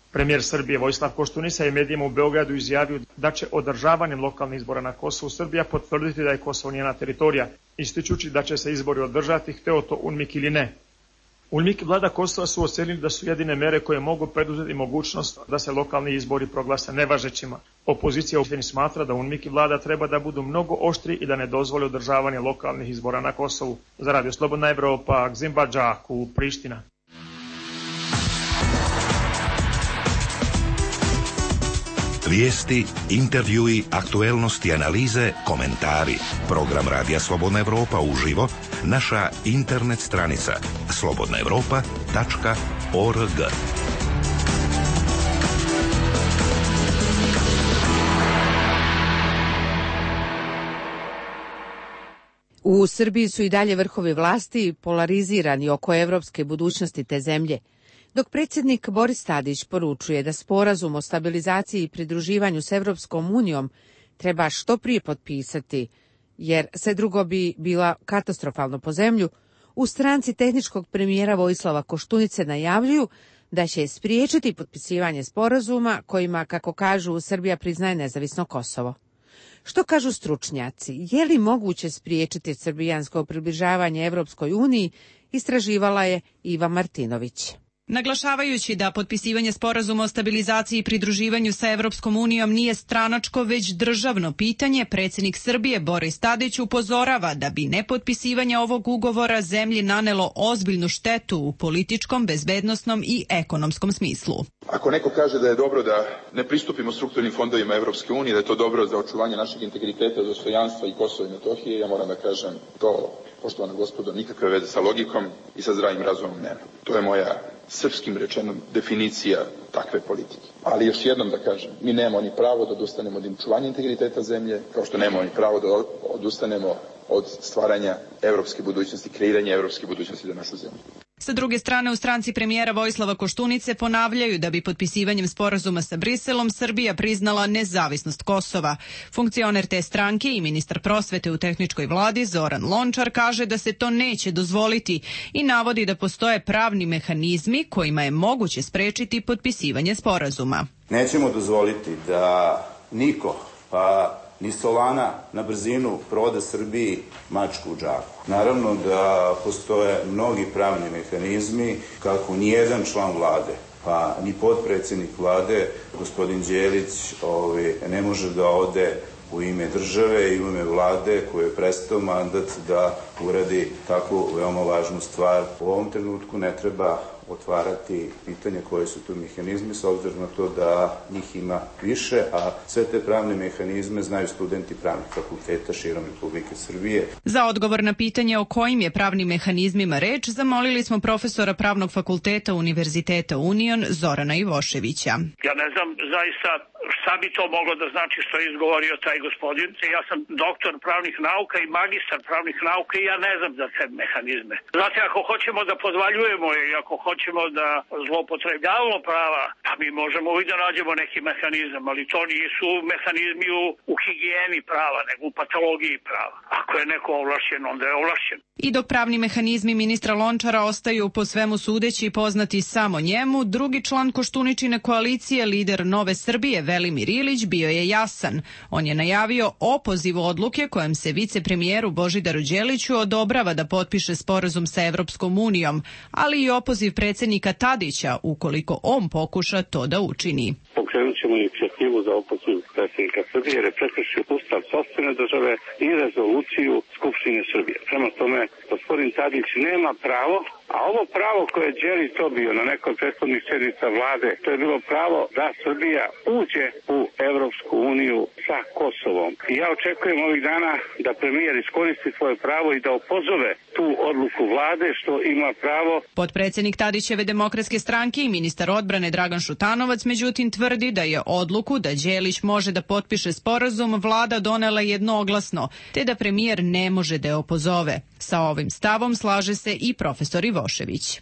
Premijer Srbije Vojislav Koštunica je medijima u Beogradu izjavio da će održavanjem lokalnih izbora na Kosovu Srbija potvrditi da je Kosovo njena teritorija, ističući da će se izbori održati, hteo to UNMIK ili ne. UNMIK i vlada Kosova su ocenili da su jedine mere koje mogu preduzeti mogućnost da se lokalni izbori proglase nevažećima. Opozicija uopšte smatra da UNMIK i vlada treba da budu mnogo oštri i da ne dozvole održavanje lokalnih izbora na Kosovu. Za Radio Slobodna Evropa, Gzimba Džaku, Priština. Vijesti, intervjui, aktuelnosti, analize, komentari. Program Radija Slobodna Evropa uživo, naša internet stranica slobodna evropa tačka org. U Srbiji su i dalje vrhovi vlasti polarizirani oko evropske budućnosti te zemlje. Dok predsjednik Boris Tadić poručuje da sporazum o stabilizaciji i pridruživanju s Evropskom unijom treba što prije potpisati, jer sve drugo bi bila katastrofalno po zemlju, u stranci tehničkog premijera Vojislava Koštunice najavljuju da će spriječiti potpisivanje sporazuma kojima, kako kažu, Srbija priznaje nezavisno Kosovo. Što kažu stručnjaci? Je li moguće spriječiti srbijansko približavanje Evropskoj uniji, istraživala je Iva Martinović. Naglašavajući da potpisivanje sporazuma o stabilizaciji i pridruživanju sa Evropskom unijom nije stranačko, već državno pitanje, predsjednik Srbije Boris Tadić upozorava da bi nepotpisivanje ovog ugovora zemlji nanelo ozbiljnu štetu u političkom, bezbednosnom i ekonomskom smislu. Ako neko kaže da je dobro da ne pristupimo strukturnim fondovima Evropske unije, da je to dobro za očuvanje našeg integriteta, dostojanstva i Kosova i Metohije, ja moram da kažem to, poštovana gospodo, nikakve veze sa logikom i sa zdravim razumom nema. To je moja srpskim rečenom definicija takve politike. Ali još jednom da kažem, mi nemamo ni pravo da odustanemo od očuvanja integriteta zemlje, kao što nemamo ni pravo da odustanemo od stvaranja evropske budućnosti, kreiranja evropske budućnosti za našu zemlju. Sa druge strane, u stranci premijera Vojislava Koštunice ponavljaju da bi potpisivanjem sporazuma sa Briselom Srbija priznala nezavisnost Kosova. Funkcioner te stranke i ministar prosvete u tehničkoj vladi Zoran Lončar kaže da se to neće dozvoliti i navodi da postoje pravni mehanizmi kojima je moguće sprečiti potpisivanje sporazuma. Nećemo dozvoliti da niko, pa ni Solana na brzinu proda Srbiji mačku u džaku. Naravno da postoje mnogi pravni mehanizmi kako nijedan član vlade, pa ni potpredsjednik vlade, gospodin Đelić, ovaj, ne može da ode u ime države i u ime vlade koje je prestao mandat da uradi takvu veoma važnu stvar. U ovom trenutku ne treba otvarati pitanje koje su tu mehanizmi, s obzirom na to da njih ima više, a sve te pravne mehanizme znaju studenti pravnih fakulteta širom Republike Srbije. Za odgovor na pitanje o kojim je pravnim mehanizmima reč, zamolili smo profesora pravnog fakulteta Univerziteta Union Zorana Ivoševića. Ja ne znam zaista šta bi to moglo da znači što je izgovorio taj gospodin. Ja sam doktor pravnih nauka i magistar pravnih nauka i ja ne znam za te mehanizme. Znate, ako hoćemo da podvaljujemo i ako hoćemo da zloupotrebljavamo prava, pa mi možemo i da nađemo neki mehanizam, ali to nisu mehanizmi u, u higijeni prava, nego u patologiji prava. Ako je neko ovlašćen, onda je ovlašćen. I dok pravni mehanizmi ministra Lončara ostaju po svemu sudeći poznati samo njemu, drugi član Koštuničine koalicije, lider Nove Srbije, Velimir Ilić, bio je jasan. On je najavio opoziv odluke kojem se vicepremijeru Božidaru Đeliću odobrava da potpiše sporazum sa Evropskom unijom, ali i opoziv predsjednika Tadića ukoliko on pokuša to da učini. Pokrenut ćemo inicijativu za opoziv predsjednika Srbije jer je prekršio ustav sopstvene države i rezoluciju Skupštine Srbije. Prema tome, gospodin Tadić nema pravo, a ovo pravo koje je Đelić dobio na nekoj prethodnih sjednica vlade, to je bilo pravo da Srbija uđe u Evropsku uniju sa Kosovom. I ja očekujem ovih dana da premijer iskoristi svoje pravo i da opozove tu odluku vlade što ima pravo. Potpredsjednik Tadićeve demokratske stranke i ministar odbrane Dragan Šutanovac međutim tvrdi da je odluku da Đelić može da potpiše sporazum vlada donela jednoglasno, te da premijer ne može da je opozove. Sa ovim stavom slaže se i profesor Ivošević.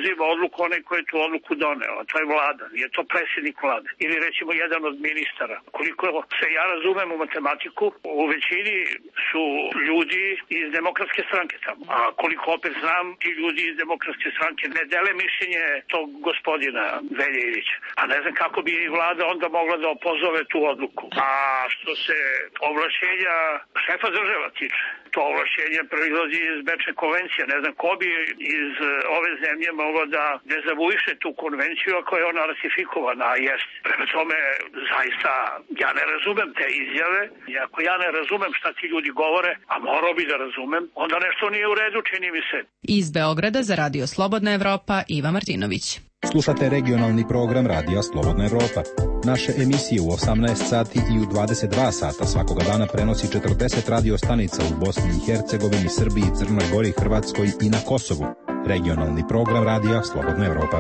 preuzima odluku onaj koji je tu odluku doneo, a to je vlada, je to predsjednik vlade ili recimo jedan od ministara. Koliko se ja razumem u matematiku, u većini su ljudi iz demokratske stranke tamo, a koliko opet znam, ti ljudi iz demokratske stranke ne dele mišljenje tog gospodina Velje Ilića, a ne znam kako bi i vlada onda mogla da opozove tu odluku. A što se ovlašćenja šefa država tiče, to ovlašćenje proizlazi iz Bečne konvencije. Ne znam ko bi iz ove zemlje mogao da dezavuiše tu konvenciju ako je ona ratifikovana, a jest. Prema tome, zaista, ja ne razumem te izjave. I ako ja ne razumem šta ti ljudi govore, a morao bi da razumem, onda nešto nije u redu, čini mi se. Iz Beograda za Radio Slobodna Evropa, Iva Martinović. Slušate regionalni program Radija Slobodna Evropa. Naše emisije u osamnaest sati i u dvadeset dva sata svakoga dana prenosi četrdeset radio stanica u Bosni i Hercegovini, Srbiji, Crnoj Gori, Hrvatskoj i na Kosovu. Regionalni program Radija Slobodna Evropa.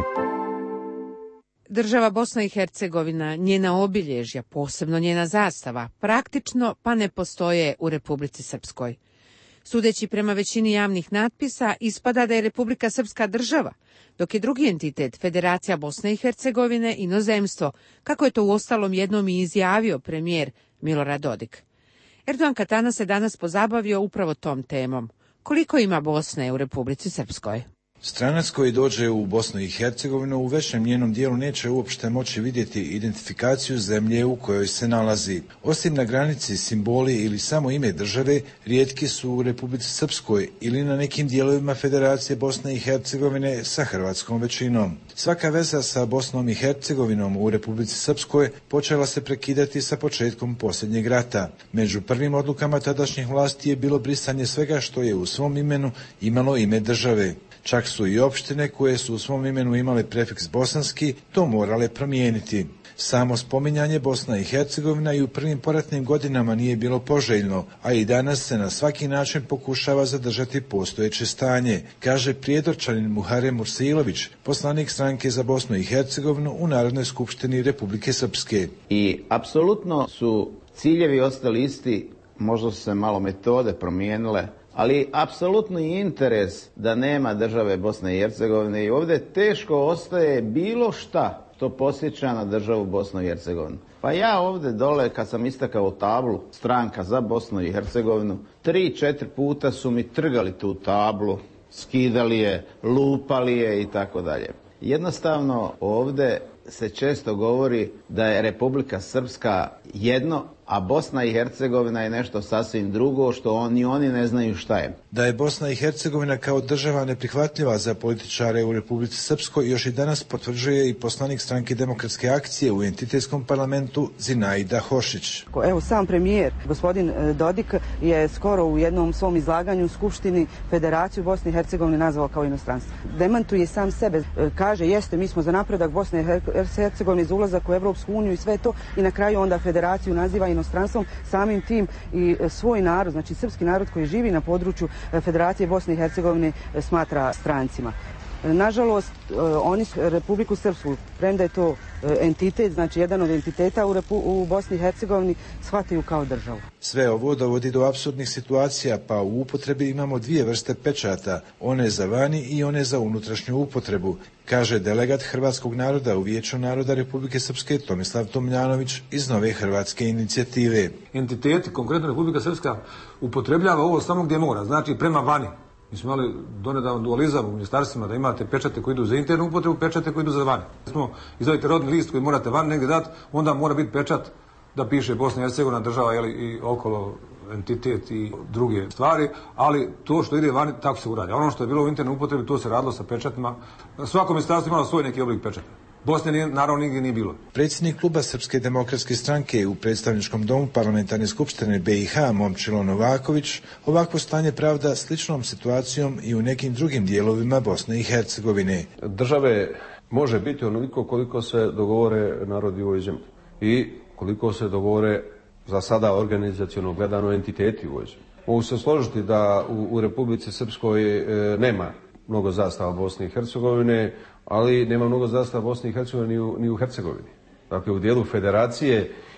Država Bosna i Hercegovina, njena obilježja, posebno njena zastava, praktično pa ne postoje u Republici Srpskoj. Sudeći prema većini javnih natpisa, ispada da je Republika Srpska država, dok je drugi entitet Federacija Bosne i Hercegovine inozemstvo, kako je to uostalom jednom i izjavio premijer Milorad Dodik. Erdogan Katana se danas pozabavio upravo tom temom. Koliko ima Bosne u Republici Srpskoj? Stranac koji dođe u Bosnu i Hercegovinu u većem njenom dijelu neće uopšte moći vidjeti identifikaciju zemlje u kojoj se nalazi. Osim na granici, simboli ili samo ime države rijetki su u Republici Srpskoj ili na nekim dijelovima Federacije Bosne i Hercegovine sa hrvatskom većinom. Svaka veza sa Bosnom i Hercegovinom u Republici Srpskoj počela se prekidati sa početkom posljednjeg rata. Među prvim odlukama tadašnjih vlasti je bilo brisanje svega što je u svom imenu imalo ime države. Čak su i opštine koje su u svom imenu imale prefiks bosanski to morale promijeniti. Samo spominjanje Bosna i Hercegovina i u prvim poratnim godinama nije bilo poželjno, a i danas se na svaki način pokušava zadržati postojeće stanje, kaže prijedorčanin Muharem Mursilović, poslanik stranke za Bosnu i Hercegovinu u Narodnoj skupštini Republike Srpske. I apsolutno su ciljevi ostali isti, možda su se malo metode promijenile, ali apsolutno i interes da nema države Bosne i Hercegovine i ovdje teško ostaje bilo šta što posjeća na državu Bosnu i Hercegovinu. Pa ja ovdje dole kad sam istakao tablu stranka za Bosnu i Hercegovinu, tri, četiri puta su mi trgali tu tablu, skidali je, lupali je i tako dalje. Jednostavno ovdje se često govori da je Republika Srpska jedno, a Bosna i Hercegovina je nešto sasvim drugo što oni, oni ne znaju šta je. Da je Bosna i Hercegovina kao država neprihvatljiva za političare u Republici Srpskoj još i danas potvrđuje i poslanik stranke Demokratske akcije u entitetskom parlamentu Zinaida Hošić. Evo sam premijer, gospodin Dodik, je skoro u jednom svom izlaganju u Skupštini Federaciju Bosne i Hercegovine nazvao kao inostranstvo. Demantuje sam sebe, kaže jeste mi smo za napredak Bosne i Hercegovine, za ulazak u Evropsku uniju i sve to, i na kraju onda Federaciju naziva inostranstvom, samim tim i svoj narod, znači srpski narod koji živi na području Federacije Bosne i Hercegovine smatra strancima. Nažalost, oni Republiku Srpsku, premda je to entitet, znači jedan od entiteta u, Repu, u Bosni i Hercegovini, shvataju kao državu. Sve ovo dovodi do apsurdnih situacija, pa u upotrebi imamo dvije vrste pečata, one za vani i one za unutrašnju upotrebu, kaže delegat hrvatskog naroda u Vijeću naroda Republike Srpske Tomislav Tomljanović iz Nove hrvatske inicijative. Entiteti, konkretno Republika Srpska, upotrebljava ovo samo gdje mora, znači prema vani. Mi smo imali donedavan dualizam u ministarstvima da imate pečate koji idu za internu upotrebu, pečate koji idu za vani. Smo izvadite rodni list koji morate van negdje dati, onda mora biti pečat da piše Bosna i Hercegovina država, jeli, i okolo entitet i druge stvari, ali to što ide vani tako se uradi. Ono što je bilo u internoj upotrebi to se radilo sa pečatima. Svako ministarstvo imalo svoj neki oblik pečata. Bosne nije, naravno nigdje nije bilo. Predsjednik kluba Srpske demokratske stranke u predstavničkom domu parlamentarne skupštine B i H Momčilo Novaković ovakvo stanje pravda sličnom situacijom i u nekim drugim dijelovima Bosne i Hercegovine. Države može biti onoliko koliko se dogovore narodi u ovoj zemlji i koliko se dogovore za sada organizaciono gledano entiteti u ovoj zemlji. Mogu se složiti da u, u Republici Srpskoj e, nema mnogo zastava Bosne i Hercegovine, ali nema mnogo zastava Bosne i Hercegovine ni u, ni u Hercegovini. Dakle, u dijelu federacije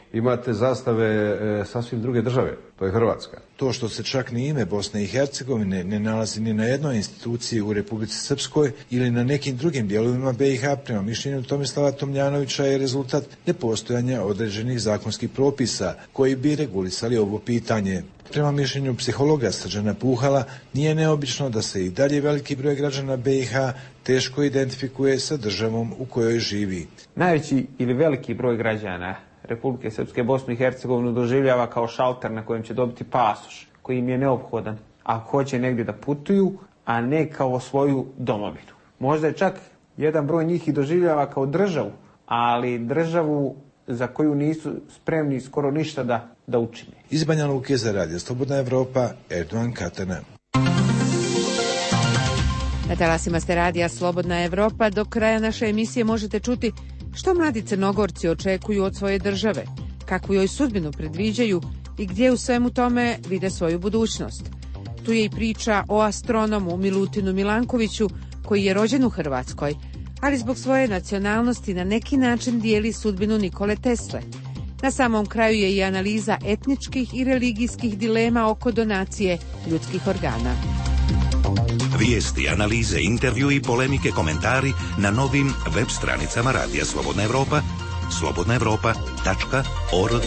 imate zastave e, sasvim druge države, to je Hrvatska. To što se čak ni ime Bosne i Hercegovine ne nalazi ni na jednoj instituciji u Republici Srpskoj ili na nekim drugim dijelovima B i H, prema mišljenju Tomislava Tomljanovića, je rezultat nepostojanja određenih zakonskih propisa koji bi regulisali ovo pitanje. Prema mišljenju psihologa Srđana Puhala, nije neobično da se i dalje veliki broj građana B i H teško identifikuje sa državom u kojoj živi. Najveći ili veliki broj građana Republike Srpske Bosnu i Hercegovinu doživljava kao šalter na kojem će dobiti pasoš, koji im je neophodan ako hoće negdje da putuju, a ne kao svoju domovinu. Možda je čak jedan broj njih i doživljava kao državu, ali državu za koju nisu spremni skoro ništa da, da učine. Iz Banja Luke za Radio Slobodna Evropa, Erdogan Katana. Na talasima ste Radija Slobodna Evropa. Do kraja naše emisije možete čuti što mladi Crnogorci očekuju od svoje države, kakvu joj sudbinu predviđaju i gdje u svemu tome vide svoju budućnost. Tu je i priča o astronomu Milutinu Milankoviću, koji je rođen u Hrvatskoj, ali zbog svoje nacionalnosti na neki način dijeli sudbinu Nikole Tesle. Na samom kraju je i analiza etničkih i religijskih dilema oko donacije ljudskih organa. Vijesti, analize, intervju i polemike, komentari na novim web stranicama Radija Slobodna Evropa, slobodna evropa tačka org.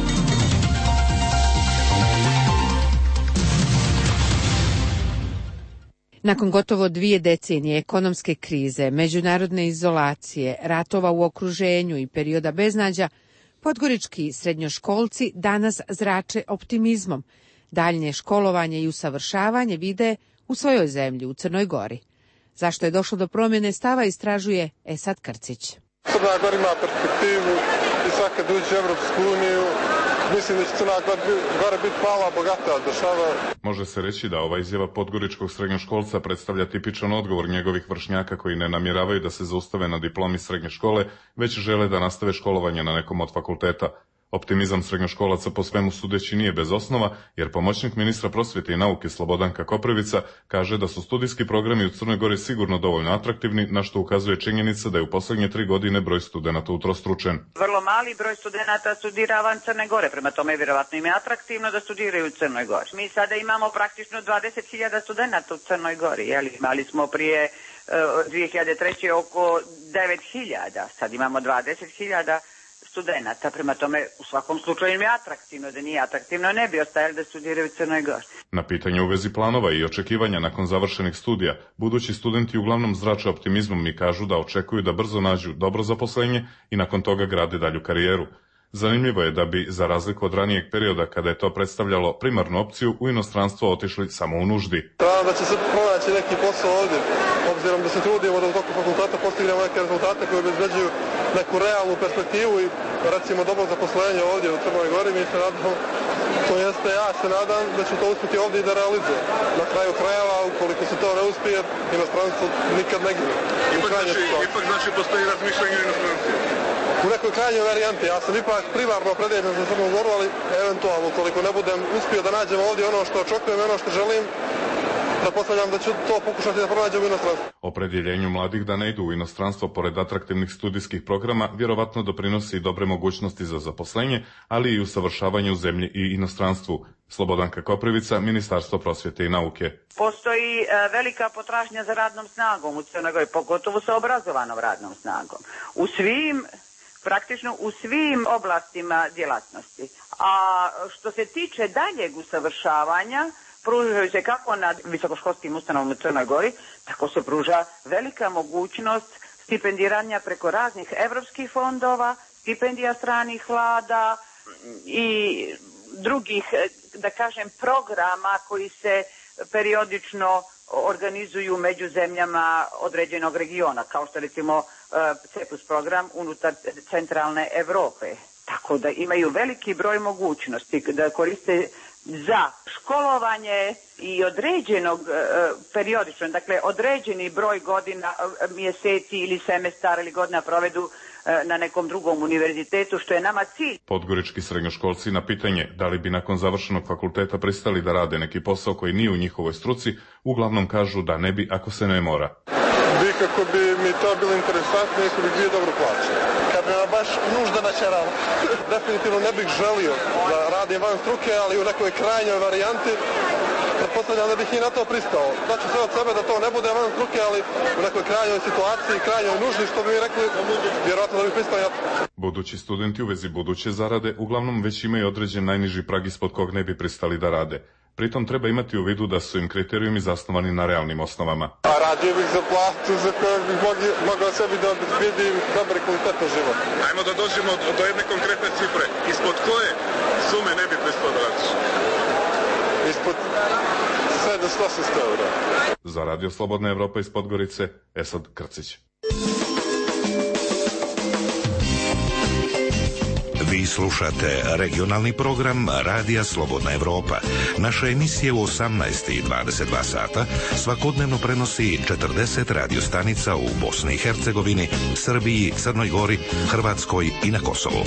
Nakon gotovo dvije decenije ekonomske krize, međunarodne izolacije, ratova u okruženju i perioda beznađa, podgorički srednjoškolci danas zrače optimizmom. Daljnje školovanje i usavršavanje vide u svojoj zemlji, u Crnoj Gori. Zašto je došlo do promjene stava, istražuje Esad Krcić. Crna Gora ima perspektivu i sad kad uđe u Evropsku uniju, mislim da će Crna Gora biti mala, bogata država. Može se reći da ova izjava podgoričkog srednjoškolca predstavlja tipičan odgovor njegovih vršnjaka koji ne namjeravaju da se zaustave na diplomi srednje škole, već žele da nastave školovanje na nekom od fakulteta. Optimizam srednjoškolaca po svemu sudeći nije bez osnova, jer pomoćnik ministra prosvjete i nauke Slobodanka Koprivica kaže da su studijski programi u Crnoj Gori sigurno dovoljno atraktivni, na što ukazuje činjenica da je u posljednje tri godine broj studenata utrostručen. Vrlo mali broj studenata studira van Crne Gore, prema tome vjerovatno im je atraktivno da studiraju u Crnoj Gori. Mi sada imamo praktično dvadeset hiljada studenata u Crnoj Gori, jeli? Imali smo prije uh, dvije hiljade treće. oko devet hiljada, sad imamo dvadeset hiljada studenata, prema tome u svakom slučaju im je atraktivno, da nije atraktivno ne bi ostajali da studiraju u Crnoj Gori. Na pitanje u vezi planova i očekivanja nakon završenih studija, budući studenti uglavnom zrače optimizmom i kažu da očekuju da brzo nađu dobro zaposlenje i nakon toga grade dalju karijeru. Zanimljivo je da bi, za razliku od ranijeg perioda kada je to predstavljalo primarnu opciju, u inostranstvo otišli samo u nuždi. Da će se pronaći neki posao ovdje, obzirom da se trudimo da u toku fakulteta postignemo neke rezultate koje obezbeđuju neku realnu perspektivu i recimo dobro zaposlenje ovdje u Crnoj Gori. Mi se nadamo, to jeste ja se nadam da ću to uspjeti ovdje i da realizuje. Na kraju krajeva, ukoliko se to ne uspije, inostranstvo nikad ne gine. Ipak znači, ipak znači postoji razmišljanje u inostranstvu. U nekoj krajnjoj varijanti. Ja sam ipak primarno opredeljen za Crnu Goru, ali eventualno, ukoliko ne budem uspio da nađem ovdje ono što očekujem, ono što želim, pretpostavljam da ću to pokušati da pronađem u inostranstvu. Opredjeljenju mladih da ne idu u inostranstvo pored atraktivnih studijskih programa vjerovatno doprinosi i dobre mogućnosti za zaposlenje, ali i usavršavanje u zemlji i inostranstvu. Slobodanka Koprivica, Ministarstvo prosvjete i nauke. Postoji e, velika potražnja za radnom snagom u Crnoj Gori, pogotovo sa obrazovanom radnom snagom. U svim praktično u svim oblastima djelatnosti. A što se tiče daljeg usavršavanja, pružaju se kako na visokoškolskim ustanovama u Crnoj Gori, tako se pruža velika mogućnost stipendiranja preko raznih evropskih fondova, stipendija stranih vlada i drugih, da kažem, programa koji se periodično organizuju među zemljama određenog regiona, kao što recimo CEPUS program unutar centralne Evrope. Tako da imaju veliki broj mogućnosti da koriste za školovanje i određenog e, periodično, dakle određeni broj godina, mjeseci ili semestar ili godina provedu e, na nekom drugom univerzitetu, što je nama cilj. Podgorički srednjoškolci na pitanje da li bi nakon završenog fakulteta pristali da rade neki posao koji nije u njihovoj struci, uglavnom kažu da ne bi ako se ne mora. Bi kako bi mi to bilo interesantno i kako bi bio dobro plaćen. Kad bi me baš nužda načerala. Definitivno ne bih želio da radim van struke, ali u nekoj krajnjoj varijanti pretpostavljam da bih i na to pristao. Znači sve od sebe da to ne bude van struke, ali u nekoj krajnjoj situaciji, krajnjoj nuždi, što bi mi rekli, vjerojatno da bih pristao ja. Budući studenti u vezi buduće zarade uglavnom već imaju određen najniži prag ispod kog ne bi pristali da rade. Pritom treba imati u vidu da su im kriterijumi zasnovani na realnim osnovama. A radio bih za platu za koju bih mogao sebi da obezbedim dobar kvalitetan život. Ajmo da dođemo do jedne konkretne cifre. Ispod koje sume ne bi pristao da radiš? Ispod sedamsto osamsto eura. Za Radio Slobodna Evropa iz Podgorice, Esad Krcić. Vi slušate regionalni program Radija Slobodna Evropa. Naša emisija u osamnaest i dvadeset dva sata svakodnevno prenosi četrdeset radiostanica u Bosni i Hercegovini, Srbiji, Crnoj Gori, Hrvatskoj i na Kosovu.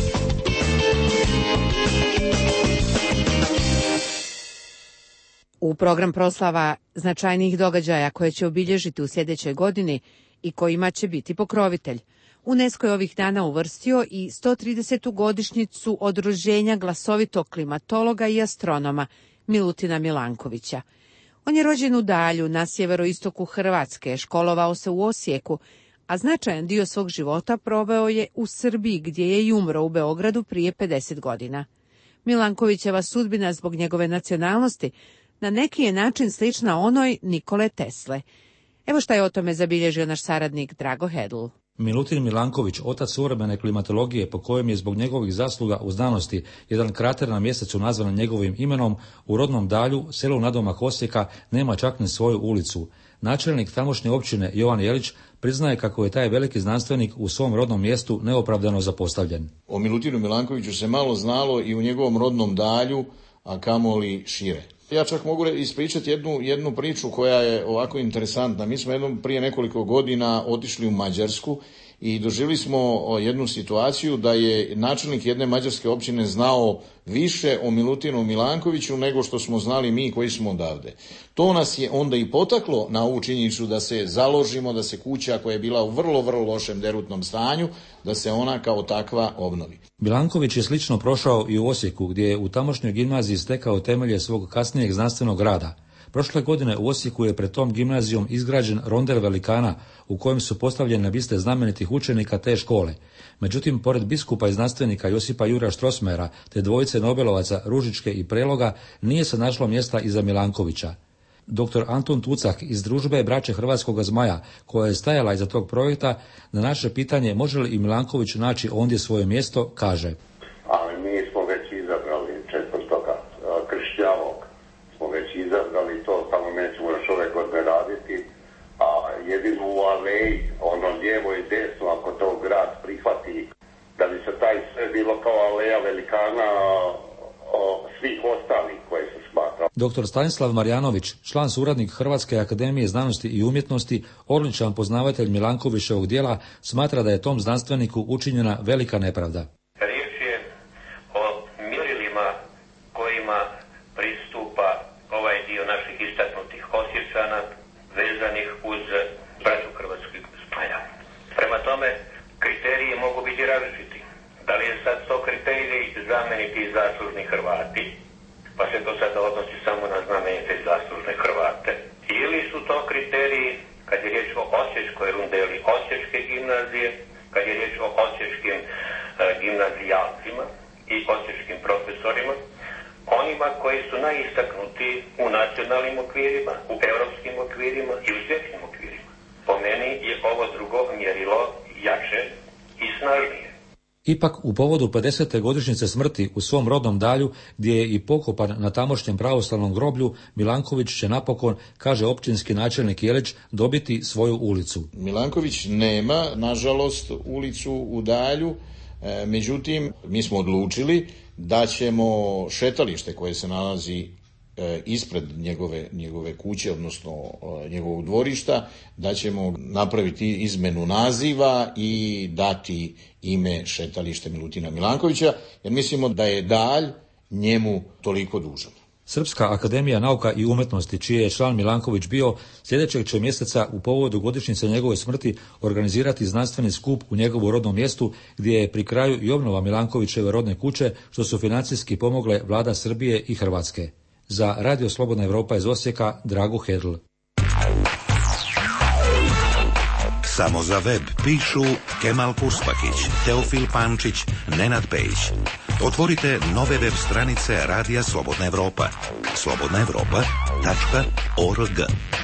U program proslava značajnijih događaja koje će obilježiti u sljedećoj godini i kojima će biti pokrovitelj, UNESCO je ovih dana uvrstio i sto tridesetu godišnjicu od rođenja glasovitog klimatologa i astronoma Milutina Milankovića. On je rođen u Dalju na sjeveroistoku Hrvatske, školovao se u Osijeku, a značajan dio svog života proveo je u Srbiji, gdje je i umro u Beogradu prije pedeset godina. Milankovićeva sudbina zbog njegove nacionalnosti na neki je način slična onoj Nikole Tesle. Evo šta je o tome zabilježio naš saradnik Drago Hedl. Milutin Milanković, otac suvremene klimatologije, po kojem je zbog njegovih zasluga u znanosti jedan krater na mjesecu nazvan njegovim imenom, u rodnom Dalju, selu nadomak Osijeka, nema čak ni svoju ulicu. Načelnik tamošnje općine Jovan Jelić priznaje kako je taj veliki znanstvenik u svom rodnom mjestu neopravdano zapostavljen. O Milutinu Milankoviću se malo znalo i u njegovom rodnom Dalju, a kamoli šire. Ja čak mogu ispričati jednu, jednu priču koja je ovako interesantna. Mi smo jednom prije nekoliko godina otišli u Mađarsku i doživjeli smo jednu situaciju da je načelnik jedne mađarske općine znao više o Milutinu Milankoviću nego što smo znali mi koji smo odavde. To nas je onda i potaklo na ovu činjenicu da se založimo, da se kuća koja je bila u vrlo, vrlo lošem derutnom stanju, da se ona kao takva obnovi. Milanković je slično prošao i u Osijeku, gdje je u tamošnjoj gimnaziji stekao temelje svog kasnijeg znanstvenog rada. Prošle godine u Osijeku je pred tom gimnazijom izgrađen rondel velikana u kojem su postavljene biste znamenitih učenika te škole. Međutim, pored biskupa i znanstvenika Josipa Jura Štrosmera te dvojice Nobelovaca Ružičke i Preloga nije se našlo mjesta i za Milankovića. Doktor Antun Tucak iz družbe Braće Hrvatskoga zmaja, koja je stajala iza tog projekta, na naše pitanje može li i Milanković naći ondje svoje mjesto, kaže: ali mi smo već izabrali četvrtoga kršćavog, smo već izabrali to, samo nećemo još ove godine raditi, a jedino u aleji, ono lijevo i desno, ako to grad prihvati, da bi se taj sve bilo kao aleja velikana o svih ostalih koje se smatra. Doktor Stanislav Marjanović, član suradnik Hrvatske akademije znanosti i umjetnosti, odličan poznavatelj Milankovićevog djela, smatra da je tom znanstveniku učinjena velika nepravda. Riječ je o mjerilima kojima pristupa ovaj dio naših istaknutih Osječana vezanih uz braću Hrvatskog zmaja. Prema tome, kriteriji mogu biti različiti. Da li je sad to kriteriji znameniti i zaslužni Hrvati, pa se to sada odnosi samo na znamenite i zaslužne Hrvate, ili su to kriteriji, kad je riječ o osječkoj rundeli osječke gimnazije, kad je riječ o osječkim e, gimnazijalcima i osječkim profesorima, onima koji su najistaknuti u nacionalnim okvirima, u europskim okvirima i u svjetskim okvirima. Po meni je ovo drugo mjerilo jače i snažnije. Ipak, u povodu pedesete godišnjice smrti u svom rodnom Dalju, gdje je i pokopan na tamošnjem pravoslavnom groblju, Milanković će napokon, kaže općinski načelnik Jelić, dobiti svoju ulicu. Milanković nema, nažalost, ulicu u Dalju, e, međutim, mi smo odlučili da ćemo šetalište koje se nalazi e, ispred njegove, njegove kuće, odnosno e, njegovog dvorišta, da ćemo napraviti izmenu naziva i dati ime šetalište Milutina Milankovića, jer mislimo da je Dalj njemu toliko dužan. Srpska akademija nauka i umetnosti, čiji je član Milanković bio, sljedećeg će mjeseca u povodu godišnjice njegove smrti organizirati znanstveni skup u njegovu rodnom mjestu, gdje je pri kraju i obnova Milankovićeve rodne kuće, što su financijski pomogle vlada Srbije i Hrvatske. Za Radio Slobodna Evropa iz Osijeka, Drago Hedl. Samo za web pišu Kemal Kuspakić, Teofil Pančić, Nenad Pejić. Otvorite nove web stranice Radija Slobodna Evropa. slobodna evropa tačka org.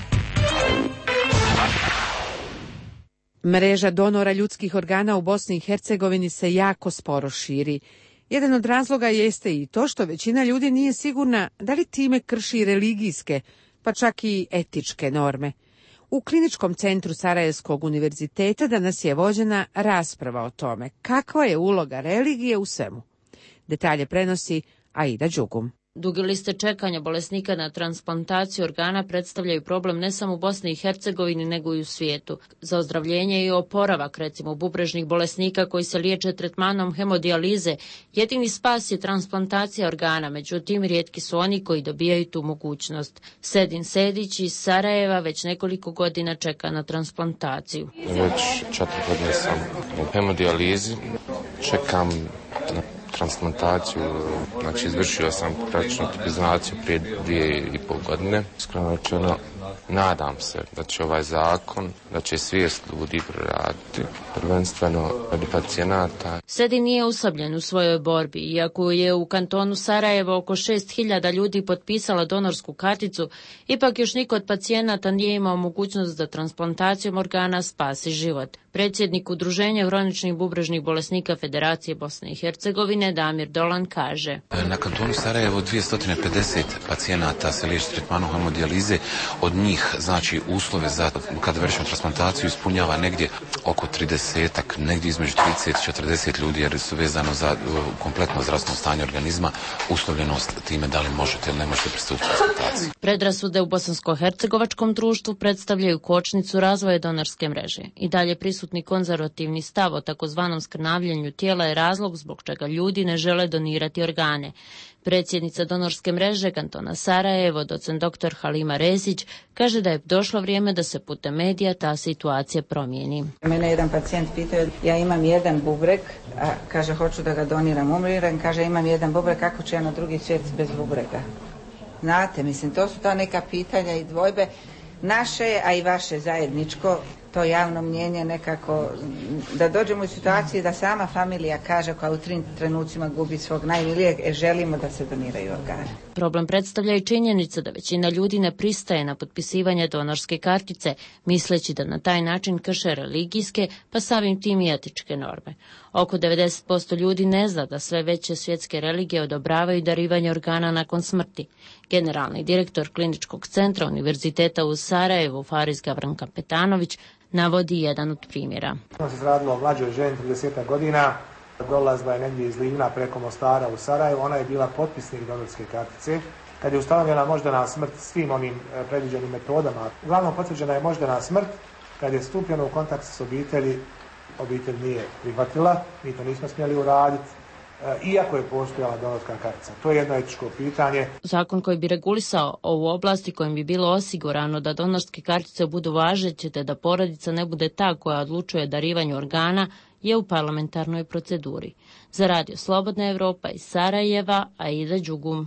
Mreža donora ljudskih organa u Bosni i Hercegovini se jako sporo širi. Jedan od razloga jeste i to što većina ljudi nije sigurna da li time krši religijske, pa čak i etičke norme. U Kliničkom centru Sarajevskog univerziteta danas je vođena rasprava o tome kakva je uloga religije u svemu. Detalje prenosi Aida Đugum. Duge liste čekanja bolesnika na transplantaciju organa predstavljaju problem ne samo u Bosni i Hercegovini, nego i u svijetu. Za ozdravljenje i oporavak, recimo bubrežnih bolesnika koji se liječe tretmanom hemodijalize, jedini spas je transplantacija organa, međutim rijetki su oni koji dobijaju tu mogućnost. Sedin Sedić iz Sarajeva već nekoliko godina čeka na transplantaciju. Već četiri godine sam u hemodijalizi, čekam na transplantaciju, znači izvršio sam praktičnu transplantazaciju prije dvije i pol godine. Iskreno rečeno, nadam se da će ovaj zakon, da će svijest ljudi proraditi, prvenstveno radi pacijenata. Sedi nije usabljen u svojoj borbi, iako je u kantonu Sarajevo oko šest hiljada ljudi potpisala donorsku karticu, ipak još niko od pacijenata nije imao mogućnost da transplantacijom organa spasi život. Predsjednik Udruženja hroničnih bubrežnih bolesnika Federacije Bosne i Hercegovine Damir Dolan kaže: Na kantonu Sarajevo dvjesto pedeset pacijenata se liječi tretmanom hemodijalize, od njih znači uslove za kada vršimo transplantaciju ispunjava negdje oko tridesetak, negdje između trideset i četrdeset ljudi, jer su vezano za kompletno zdravstveno stanje organizma, uslovljenost time da li možete ili ne možete pristupiti transplantaciji. Predrasude u bosansko-hercegovačkom društvu predstavljaju kočnicu razvoja donorske mreže. I dalje prisutni konzervativni stav o takozvanom skrnavljenju tijela je razlog zbog čega ljudi ne žele donirati organe. Predsjednica donorske mreže kantona Sarajevo, docent doktor Halima Rezić, kaže da je došlo vrijeme da se putem medija ta situacija promijeni. Mene jedan pacijent pitao, ja imam jedan bubreg, a kaže hoću da ga doniram, umriram, kaže imam jedan bubreg, kako ću ja na drugi svijet bez bubrega? Znate, mislim, to su ta neka pitanja i dvojbe naše, a i vaše zajedničko, to javno mnjenje nekako, da dođemo u situaciju da sama familija kaže koja u trim trenucima gubi svog najmilijeg, e, želimo da se doniraju organe. Problem predstavlja i činjenica da većina ljudi ne pristaje na potpisivanje donorske kartice, misleći da na taj način krše religijske, pa samim tim i etičke norme. Oko devedeset posto ljudi ne zna da sve veće svjetske religije odobravaju darivanje organa nakon smrti. Generalni direktor Kliničkog centra Univerziteta u Sarajevu, Faris Gavran Kapetanović, navodi jedan od primjera. To se radilo o mlađoj ženi, trideset godina, dolazila je negdje iz Livna preko Mostara u Sarajevo, ona je bila potpisnik donorske kartice. Kad je ustanovljena moždana smrt svim onim predviđenim metodama, uglavnom potvrđena je moždana smrt, kad je stupljeno u kontakt s obitelji, obitelj nije prihvatila, mi to nismo smjeli uraditi, iako je postojala donorska kartica. To je jedno etičko pitanje. Zakon koji bi regulisao ovu oblast i kojim bi bilo osigurano da donorske kartice budu važeće te da porodica ne bude ta koja odlučuje darivanju organa je u parlamentarnoj proceduri. Za Radio Slobodna Evropa iz Sarajeva, Aida Đugum.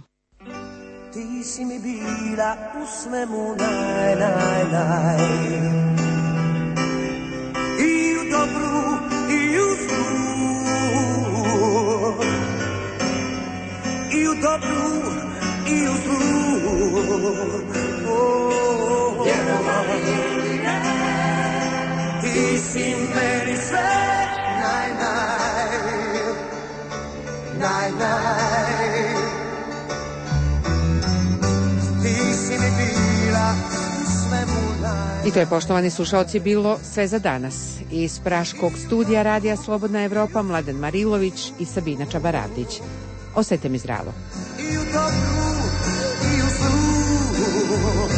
Ti si mi bila u svemu naj, naj, naj. I u dobru i u zlu. I u dobru i u zlu. Oh, ti si meni sve naj, naj, naj, naj. Ti si mi bila u svemu naj. I to je, poštovani slušalci, bilo sve za danas. Iz Praškog studija Radija Slobodna Evropa Mladen Marilović i Sabina Čabaravdić. Ostajte mi zdravo. I u dobru i u zlu.